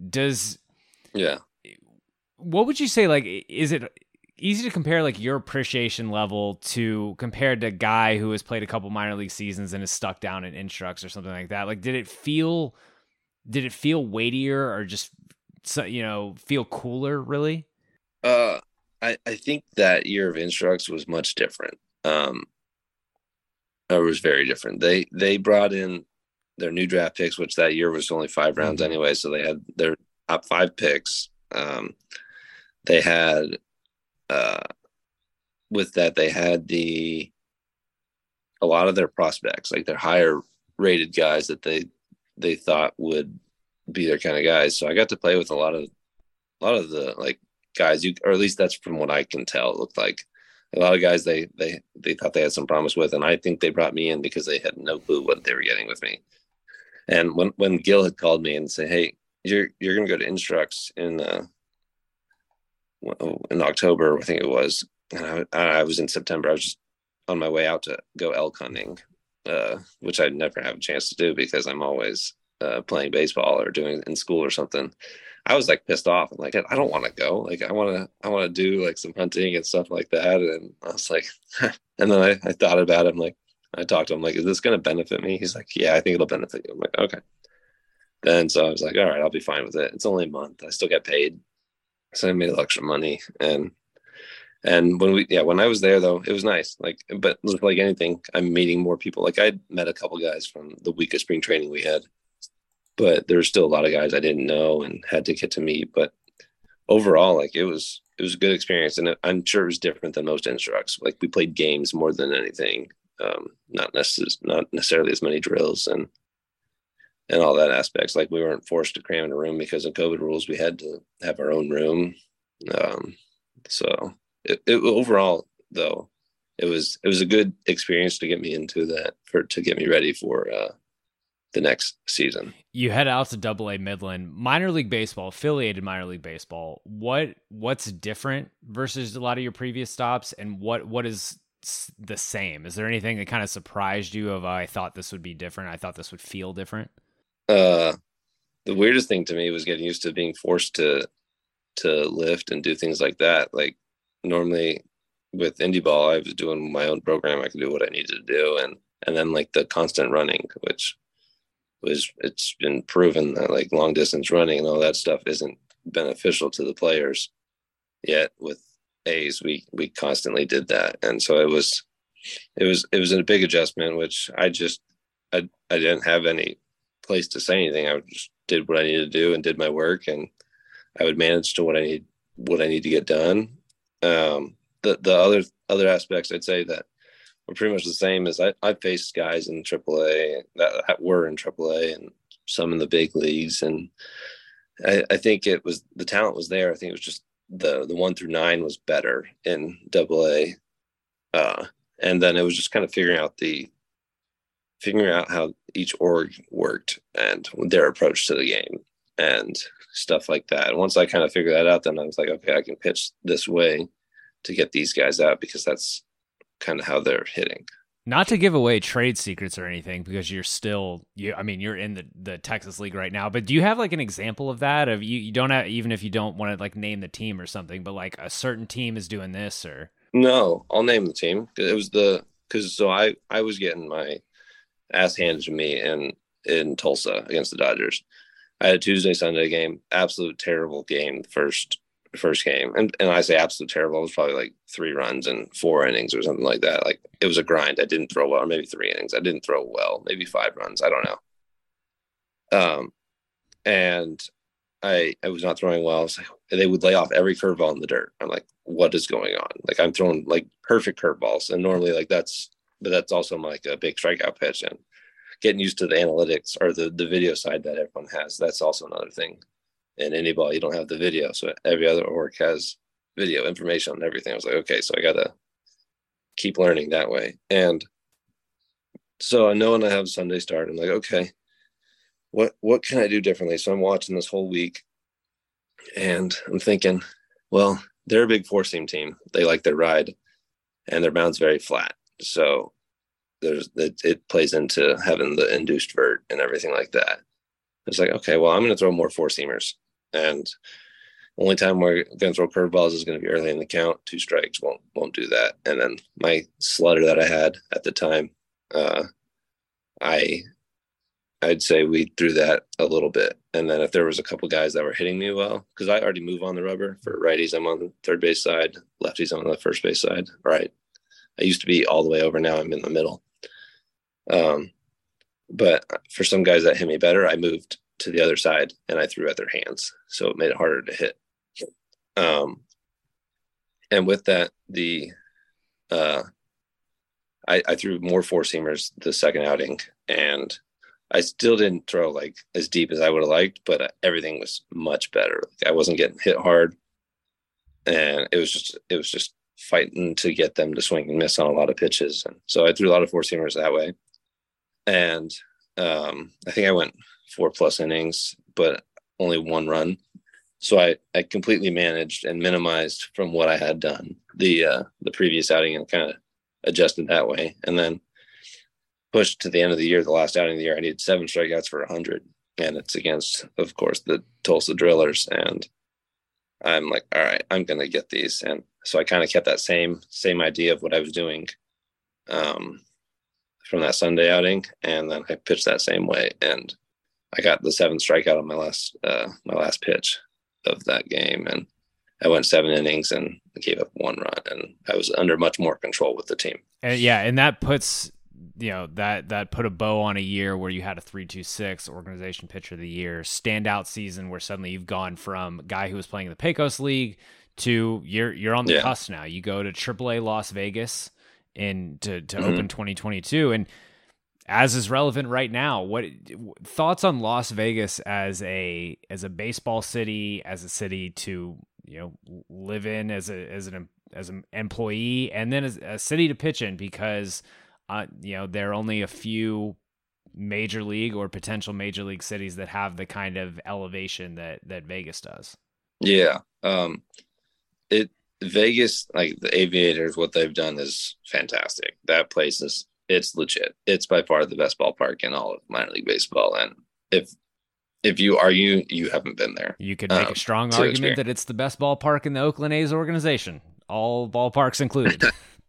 What would you say? Like, is it easy to compare like your appreciation level to compared to a guy who has played a couple minor league seasons and is stuck down in Instructs or something like that? Like, did it feel weightier or just, feel cooler really? I think that year of Instructs was much different. It was very different. They brought in their new draft picks, which that year was only 5 rounds anyway. So they had their top 5 picks. They had, with that, they had a lot of their prospects, like their higher rated guys that they thought would be their kind of guys. So I got to play with a lot of the like guys, or at least that's from what I can tell. It looked like a lot of guys they thought they had some promise with, and I think they brought me in because they had no clue what they were getting with me. And when Gil had called me and said, hey, you're going to go to Instructs in October, I think it was, and I was in September. I was just on my way out to go elk hunting, which I'd never have a chance to do because I'm always playing baseball or doing in school or something. I was like pissed off. I'm like, I don't want to go. Like, I want to do like some hunting and stuff like that. And I was like, and then I thought about it. I'm like, I talked to him like, is this going to benefit me? He's like, yeah, I think it'll benefit you. I'm like, okay. Then so I was like, all right, I'll be fine with it. It's only a month. I still get paid. So I made a little extra money. And when I was there though, it was nice. Like, but like anything, I'm meeting more people. Like I met a couple guys from the week of spring training we had, but there's still a lot of guys I didn't know and had to get to meet. But overall, like it was a good experience, and I'm sure it was different than most Instructs. Like we played games more than anything, not necessarily as many drills and all that aspects. Like we weren't forced to cram in a room because of COVID rules. We had to have our own room. So it overall though, it was a good experience to get me into that, to get me ready for the next season. You head out to Double A Midland, minor league baseball, affiliated minor league baseball. What's different versus a lot of your previous stops, and what is the same? Is there anything that kind of surprised you of, I thought this would be different, I thought this would feel different? The weirdest thing to me was getting used to being forced to lift and do things like that. Like normally with indie ball, I was doing my own program. I could do what I needed to do. And then like the constant running, which it's been proven that like long distance running and all that stuff isn't beneficial to the players. Yet with A's, we constantly did that. And so it was a big adjustment, which I didn't have any place to say anything. I just did what I needed to do and did my work, and I would manage to what I need to get done. The other aspects I'd say that were pretty much the same as I faced guys in AAA that were in AAA and some in the big leagues. And I think it was, the talent was there. I think it was just the 1 through 9 was better in AA. And then it was just kind of figuring out how each org worked and their approach to the game and stuff like that. And once I kind of figured that out, then I was like, okay, I can pitch this way to get these guys out, because that's kind of how they're hitting. Not to give away trade secrets or anything, because you're in the Texas League right now, but do you have like an example of that? Of you don't have, even if you don't want to like name the team or something, but like a certain team is doing this? Or no, I'll name the team. I was getting my ass handed to me in Tulsa against the Dodgers. I had a Tuesday, Sunday game, absolute terrible game, first game. And I say absolute terrible. It was probably like 3 runs and 4 innings or something like that. Like it was a grind. I didn't throw well, or maybe 3 innings. I didn't throw well, maybe 5 runs. I don't know. And I was not throwing well. Like, they would lay off every curveball in the dirt. I'm like, what is going on? Like I'm throwing like perfect curveballs. And normally like that's also like a big strikeout pitch, and getting used to the analytics or the video side that everyone has. That's also another thing. In any ball, you don't have the video. So every other org has video information on everything. I was like, okay, so I got to keep learning that way. And so I know when I have Sunday start, I'm like, okay, what can I do differently? So I'm watching this whole week and I'm thinking, well, they're a big 4-seam team. They like their ride and their mound's very flat. So it plays into having the induced vert and everything like that. It's like, okay, well, I'm going to throw more 4-seamers. And only time we're going to throw curveballs is going to be early in the count. 2 strikes won't do that. And then my slutter that I had at the time, I'd say we threw that a little bit. And then if there was a couple guys that were hitting me well, because I already move on the rubber. For righties, I'm on the third base side. Lefties, I'm on the first base side. Right. I used to be all the way over. Now I'm in the middle. But for some guys that hit me better, I moved to the other side and I threw at their hands. So it made it harder to hit. And with that, I threw more 4-seamers the second outing, and I still didn't throw like as deep as I would have liked, but everything was much better. Like, I wasn't getting hit hard, and it was just fighting to get them to swing and miss on a lot of pitches. And so I threw a lot of 4-seamers that way. And I think I went 4+ innings, but only 1 run. So I completely managed and minimized from what I had done the previous outing, and kind of adjusted that way. And then pushed to the end of the year, the last outing of the year, I needed 7 strikeouts for 100. And it's against, of course, the Tulsa Drillers. And I'm like, all right, I'm going to get these. And so I kind of kept that same idea of what I was doing from that Sunday outing. And then I pitched that same way. And I got the 7th strikeout on my last pitch of that game. And I went 7 innings and gave up 1 run. And I was under much more control with the team. And that puts, that put a bow on a year where you had a 3.26 organization pitcher of the year, standout season where suddenly you've gone from a guy who was playing in the Pecos League to you're on the cusp now. You go to AAA Las Vegas to open 2022. And as is relevant right now, what thoughts on Las Vegas as a baseball city, as a city to live in as an employee, and then as a city to pitch in, because there are only a few major league or potential major league cities that have the kind of elevation that Vegas does. Yeah. Vegas, like the Aviators, what they've done is fantastic. That place it's legit. It's by far the best ballpark in all of minor league baseball. And if you argue, you haven't been there. You could make a strong argument that it's the best ballpark in the Oakland A's organization, all ballparks included.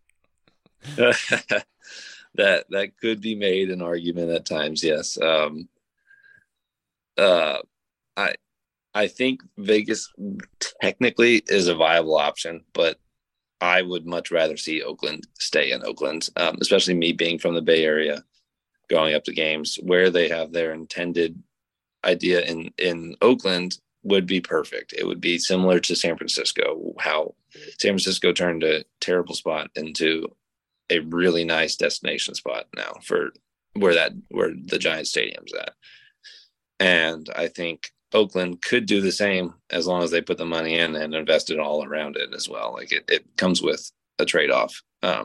That could be made an argument at times. Yes. I think Vegas technically is a viable option, but I would much rather see Oakland stay in Oakland, especially me being from the Bay Area, going up to games where they have their intended idea in Oakland would be perfect. It would be similar to San Francisco, how San Francisco turned a terrible spot into a really nice destination spot now for where the Giant Stadium's at. And I think Oakland could do the same as long as they put the money in and invest it all around it as well. Like it comes with a trade-off.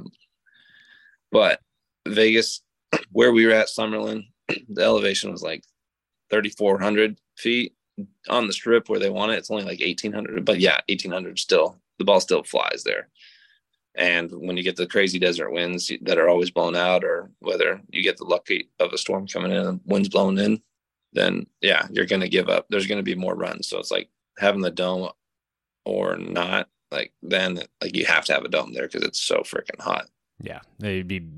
But Vegas, where we were at Summerlin, the elevation was like 3,400 feet. On the strip where they want it, it's only like 1,800. But yeah, 1,800 still. The ball still flies there. And when you get the crazy desert winds that are always blown out, or whether you get the lucky of a storm coming in and winds blowing in, then yeah, you're going to give up. There's going to be more runs. So it's like having the dome or not, like then like you have to have a dome there because it's so freaking hot. Yeah, they'd be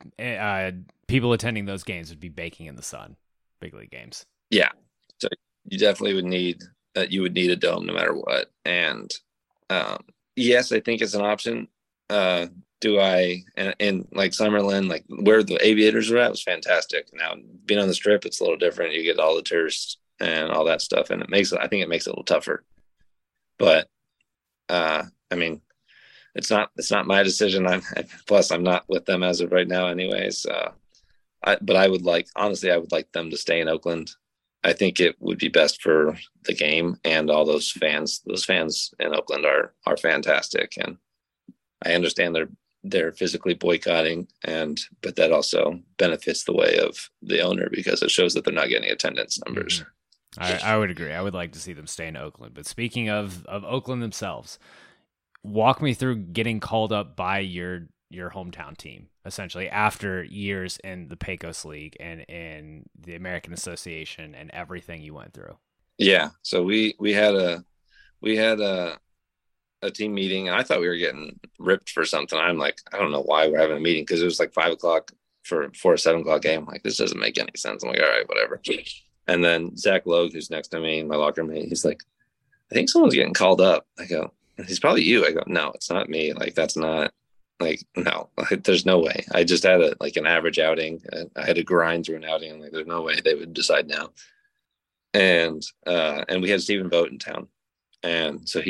people attending those games would be baking in the sun. Big league games. Yeah, so you definitely would need a dome no matter what. And yes, I think it's an option. Do I and like Summerlin, like where the Aviators were at was fantastic. Now being on the strip, it's a little different. You get all the tourists and all that stuff, and I think it makes it a little tougher. But I mean, it's not my decision. I'm not with them as of right now, anyways. But I would like them to stay in Oakland. I think it would be best for the game and all those fans. Those fans in Oakland are fantastic, and I understand they're physically boycotting, but that also benefits the way of the owner because it shows that they're not getting attendance numbers. Mm-hmm. I would agree. I would like to see them stay in Oakland. But speaking of Oakland themselves, walk me through getting called up by your hometown team, essentially after years in the Pecos League and in the American Association and everything you went through. Yeah. So we had a team meeting, and I thought we were getting ripped for something. I'm like, I don't know why we're having a meeting, because it was like 5:00 for a 7:00 game. I'm like, this doesn't make any sense. I'm like, all right, whatever. And then Zach Logue, who's next to me, my locker mate, he's like, I think someone's getting called up. I go, he's probably you. I go, no, it's not me. Like, that's not like, no, there's no way. I just had an average outing. I had to grind through an outing. I'm like, there's no way they would decide now. And we had Stephen Vogt in town. And so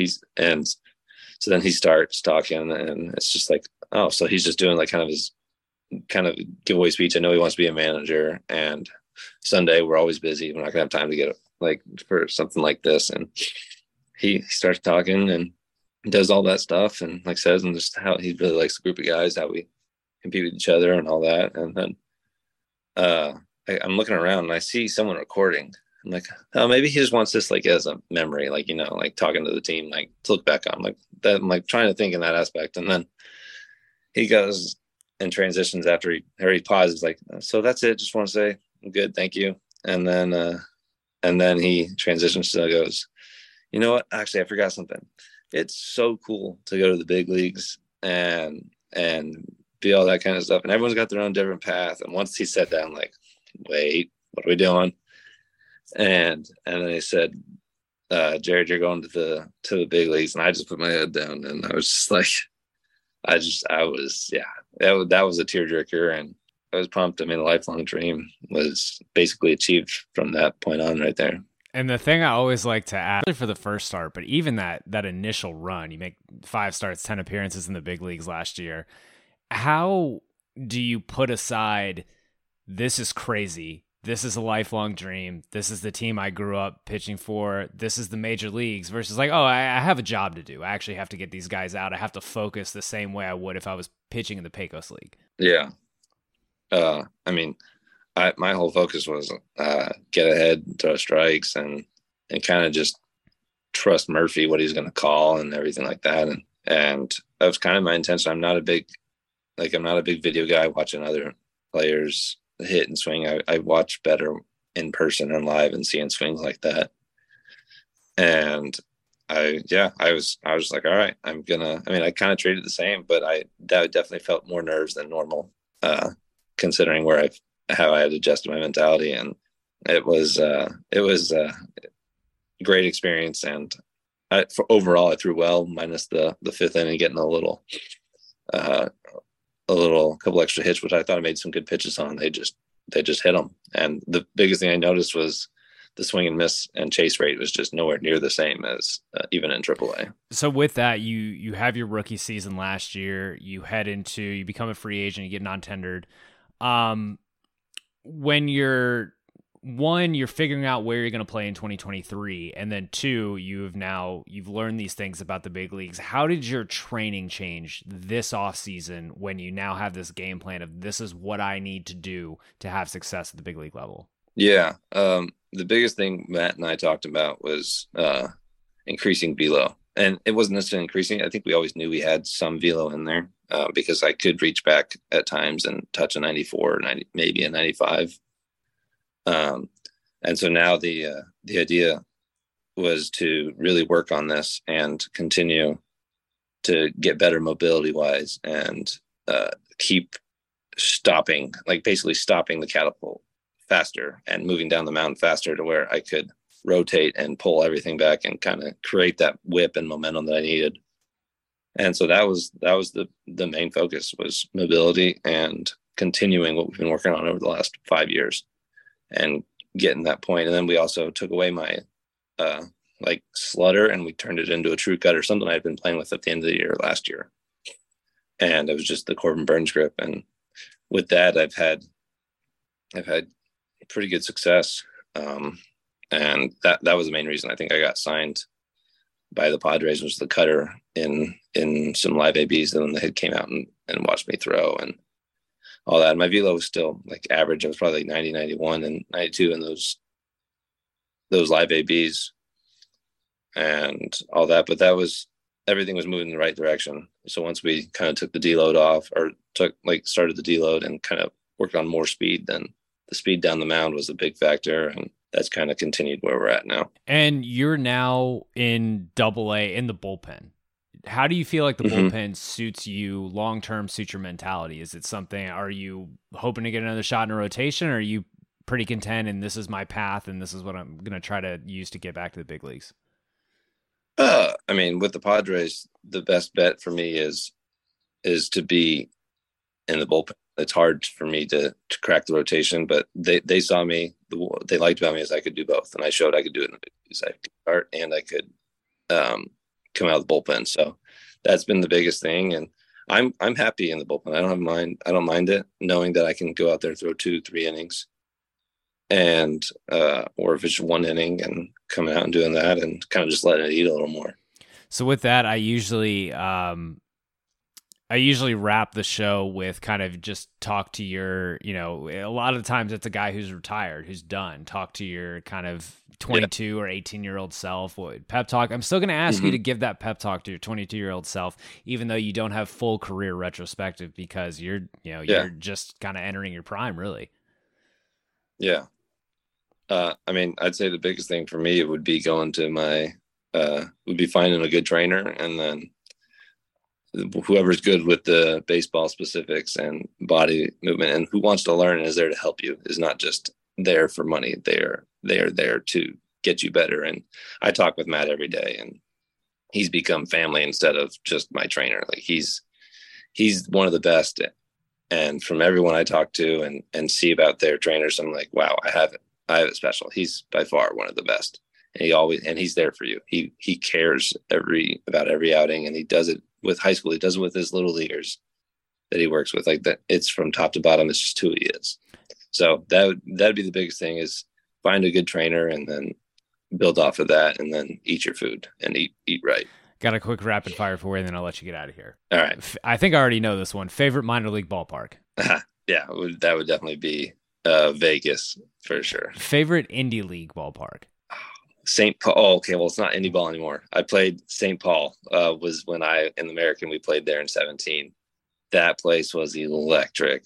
then he starts talking, and it's just like, oh, so he's just doing like kind of his giveaway speech. I know he wants to be a manager, and Sunday we're always busy. We're not gonna have time to get like for something like this. And he starts talking and does all that stuff, and like says, and just how he really likes the group of guys, how we compete with each other and all that. And then I'm looking around and I see someone recording. I'm like, oh, maybe he just wants this like as a memory, like, you know, like talking to the team, like to look back on, like that. I'm like trying to think in that aspect. And then he goes and transitions after he pauses, like, so that's it. Just want to say I'm good. Thank you. And then he transitions to goes, you know what? Actually, I forgot something. It's so cool to go to the big leagues and be all that kind of stuff. And everyone's got their own different path. And once he sat down, like, wait, what are we doing? And then he said, Jared, you're going to the big leagues. And I just put my head down, and I was just like, that was a tearjerker, and I was pumped. I mean, a lifelong dream was basically achieved from that point on right there. And the thing I always like to add for the first start, but even that initial run, you make 5 starts, 10 appearances in the big leagues last year. How do you put aside, this is crazy, this is a lifelong dream, this is the team I grew up pitching for, this is the major leagues, versus like, oh, I have a job to do. I actually have to get these guys out. I have to focus the same way I would if I was pitching in the Pecos League. Yeah. I mean, my whole focus was get ahead, throw strikes, and kind of just trust Murphy, what he's going to call and everything like that. And that was kind of my intention. I'm not a big video guy watching other players hit and swing. I watch better in person and live and seeing swings like that. And I was like, all right, I kind of treated the same, but that definitely felt more nerves than normal, considering how I had adjusted my mentality. And it was a great experience. And overall I threw well, minus the fifth inning, getting a couple extra hits, which I thought I made some good pitches on. They just hit them. And the biggest thing I noticed was the swing and miss and chase rate was just nowhere near the same as even in AAA. So with that, you have your rookie season last year. You become a free agent. You get non-tendered. When you're figuring out where you're going to play in 2023, and then two, you've learned these things about the big leagues. How did your training change this off season when you now have this game plan of this is what I need to do to have success at the big league level? Yeah. The biggest thing Matt and I talked about was increasing velo. And it wasn't necessarily increasing. I think we always knew we had some velo in there because I could reach back at times and touch a 94, 90, maybe a 95. And so now the idea was to really work on this and continue to get better mobility wise and keep basically stopping the catapult faster and moving down the mound faster to where I could rotate and pull everything back and kind of create that whip and momentum that I needed. And so that was the main focus, was mobility and continuing what we've been working on over the last 5 years and getting that point. And then we also took away my slutter and we turned it into a true cutter, something I'd been playing with at the end of the year last year. And it was just the Corbin Burns grip. And with that, I've had pretty good success. And that was the main reason I think I got signed by the Padres, was the cutter in some live ABs. And then the hit came out and watched me throw and all that. My velo was still like average. I was probably like 90, 91 and 92 in those live ABs and all that. But everything was moving in the right direction. So once we kind of took the deload off, or started the deload and kind of worked on more speed, then the speed down the mound was a big factor. And that's kind of continued where we're at now. And you're now in AA in the bullpen. How do you feel like the bullpen suits you long-term, suits your mentality? Is it something, are you hoping to get another shot in a rotation, or are you pretty content and this is my path and this is what I'm going to try to use to get back to the big leagues? With the Padres, the best bet for me is to be in the bullpen. It's hard for me to crack the rotation, but they saw me. What they liked about me is I could do both, and I showed I could do it in the big leagues. I could start and I could come out of the bullpen. So that's been the biggest thing, and I'm happy in the bullpen. I don't mind it, knowing that I can go out there and throw 2-3 innings, and or if it's 1 inning and coming out and doing that and kind of just letting it eat a little more. So with that, I usually wrap the show with kind of just talk to your, a lot of times it's a guy who's retired, who's done. Talk to your kind of 22 or 18-year-old self. Pep talk. I'm still going to ask you to give that pep talk to your 22-year-old self, even though you don't have full career retrospective, because you're just kind of entering your prime, really. Yeah. I'd say the biggest thing for me would be going to would be finding a good trainer, and then whoever's good with the baseball specifics and body movement and who wants to learn is there to help you, is not just there for money. They are there to get you better. And I talk with Matt every day, and he's become family instead of just my trainer. Like he's one of the best. And from everyone I talk to and see about their trainers, I'm like, wow, I have it special. He's by far one of the best. And he's there for you. He cares about every outing, and he does it with high school. He does it with his little leaguers that he works with. Like that, it's from top to bottom. It's just who he is. So that'd be the biggest thing, is find a good trainer and then build off of that, and then eat your food and eat right. Got a quick rapid fire for you, and then I'll let you get out of here. All right. I think I already know this one. Favorite minor league ballpark? Yeah, that would definitely be Vegas for sure. Favorite Indy League ballpark? St. Paul. Oh, okay, well, it's not Indy Ball anymore. I played St. Paul. Was when in the American we played there in 2017. That place was electric.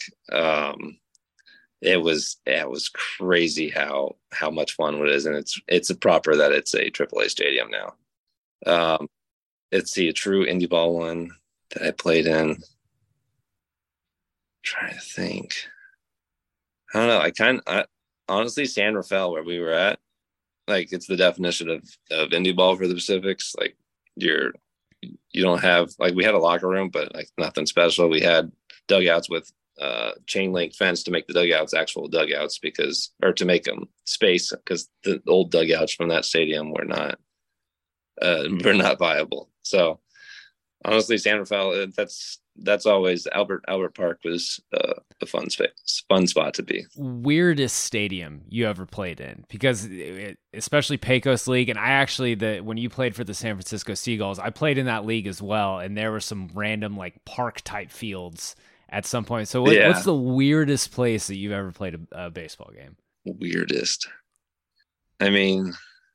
It was crazy how much fun it is, and it's a proper that it's a AAA stadium now. It's a true Indy Ball one that I played in. I'm trying to think. I don't know. Honestly, San Rafael, where we were at, like, it's the definition of Indy Ball for the Pacifics. Like, you don't have, like, we had a locker room, but like nothing special. We had dugouts with chain link fence to make the dugouts actual dugouts to make them space, because the old dugouts from that stadium were not viable. So honestly, San Rafael, that's always Albert Park was a fun spot to be. Weirdest stadium you ever played in? Because especially Pecos League, and when you played for the San Francisco Seagulls, I played in that league as well, and there were some random like park type fields at some point. So what's the weirdest place that you've ever played a baseball game? Weirdest. I mean,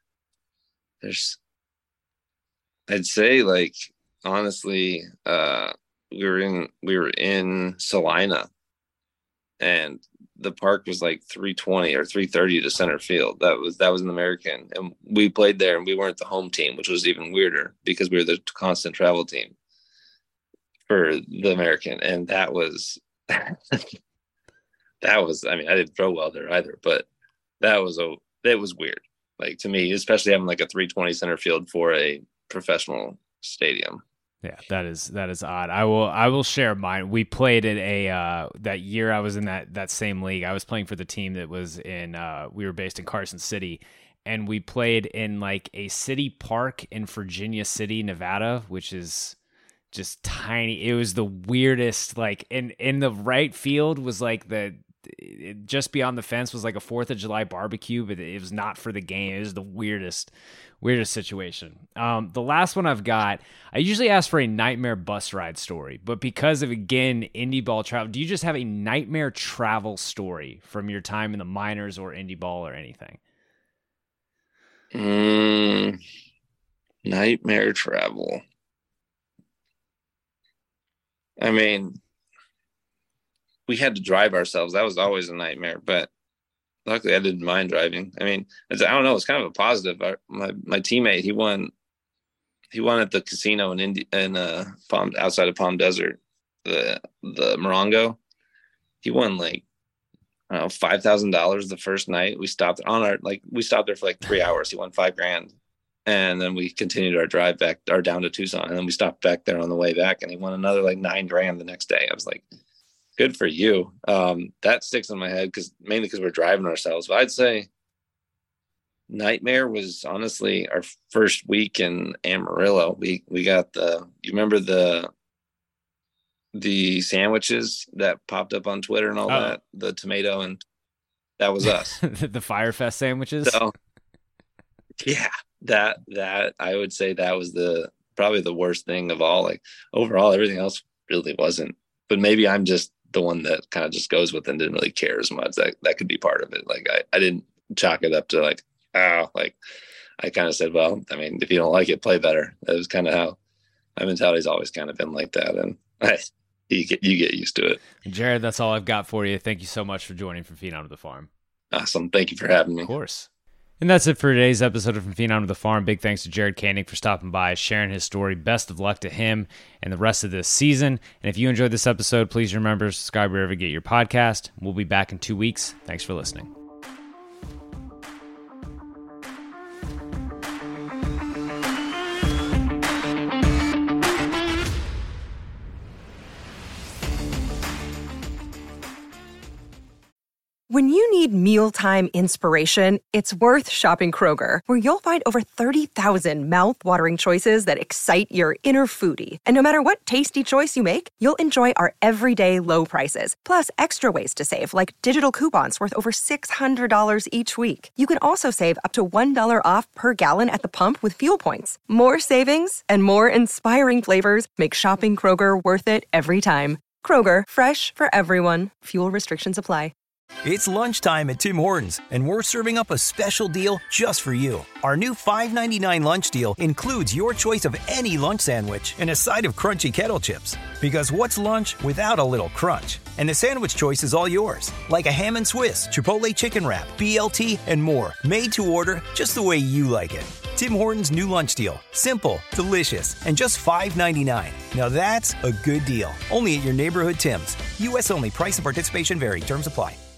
I'd say, like, honestly, we were in Salina, and the park was like 320 or 330 to center field. That was an American, and we played there, and we weren't the home team, which was even weirder because we were the constant travel team for the American. And that was I mean, I didn't throw well there either, but it was weird, like, to me, especially having like a 320 center field for a professional stadium. Yeah, that is odd. I will share mine. We played at that year I was in that same league. I was playing for the team that was in we were based in Carson City, and we played in like a city park in Virginia City, Nevada, which is just tiny. It was the weirdest, like, in the right field was like just beyond the fence was like a 4th of July barbecue, but it was not for the game. It was the weirdest situation. The last one I've got, I usually ask for a nightmare bus ride story, but because of, again, Indy Ball travel, do you just have a nightmare travel story from your time in the minors or Indy Ball or anything? Nightmare travel. I mean, we had to drive ourselves. That was always a nightmare, but luckily I didn't mind driving. I mean, I don't know. It's kind of a positive. My teammate, he won at the casino outside of Palm Desert, the Morongo. He won like, I don't know, $5,000 the first night. We stopped there for like 3 hours. He won $5,000. And then we continued our drive back down to Tucson, and then we stopped back there on the way back, and he won another like $9,000 the next day. I was like, good for you. That sticks in my head mainly because we're driving ourselves. But I'd say nightmare was honestly our first week in Amarillo. We got you remember the sandwiches that popped up on Twitter and all that, the tomato, and that was us. The Firefest sandwiches. So, yeah, that I would say that was probably the worst thing of all. Like, overall, everything else really wasn't. But maybe I'm just the one that kind of just goes with and didn't really care as much. That could be part of it. Like, I didn't chalk it up to like, like, I kind of said, well, I mean, if you don't like it, play better. That was kind of how my mentality's always kind of been like that. And you get used to it. Jared, that's all I've got for you. Thank you so much for joining From Phenom to the Farm. Awesome. Thank you for having me. Of course. And that's it for today's episode of From Phenom to the Farm. Big thanks to Jared Koenig for stopping by, sharing his story. Best of luck to him and the rest of this season. And if you enjoyed this episode, please remember to subscribe wherever you get your podcast. We'll be back in 2 weeks. Thanks for listening. When you need mealtime inspiration, it's worth shopping Kroger, where you'll find over 30,000 mouth-watering choices that excite your inner foodie. And no matter what tasty choice you make, you'll enjoy our everyday low prices, plus extra ways to save, like digital coupons worth over $600 each week. You can also save up to $1 off per gallon at the pump with fuel points. More savings and more inspiring flavors make shopping Kroger worth it every time. Kroger, fresh for everyone. Fuel restrictions apply. It's lunchtime at Tim Hortons, and we're serving up a special deal just for you. Our new $5.99 lunch deal includes your choice of any lunch sandwich and a side of crunchy kettle chips. Because what's lunch without a little crunch? And the sandwich choice is all yours, like a ham and Swiss, Chipotle chicken wrap, BLT, and more, made to order just the way you like it. Tim Hortons' new lunch deal. Simple, delicious, and just $5.99. Now that's a good deal. Only at your neighborhood Tim's. U.S. only. Price and participation vary. Terms apply.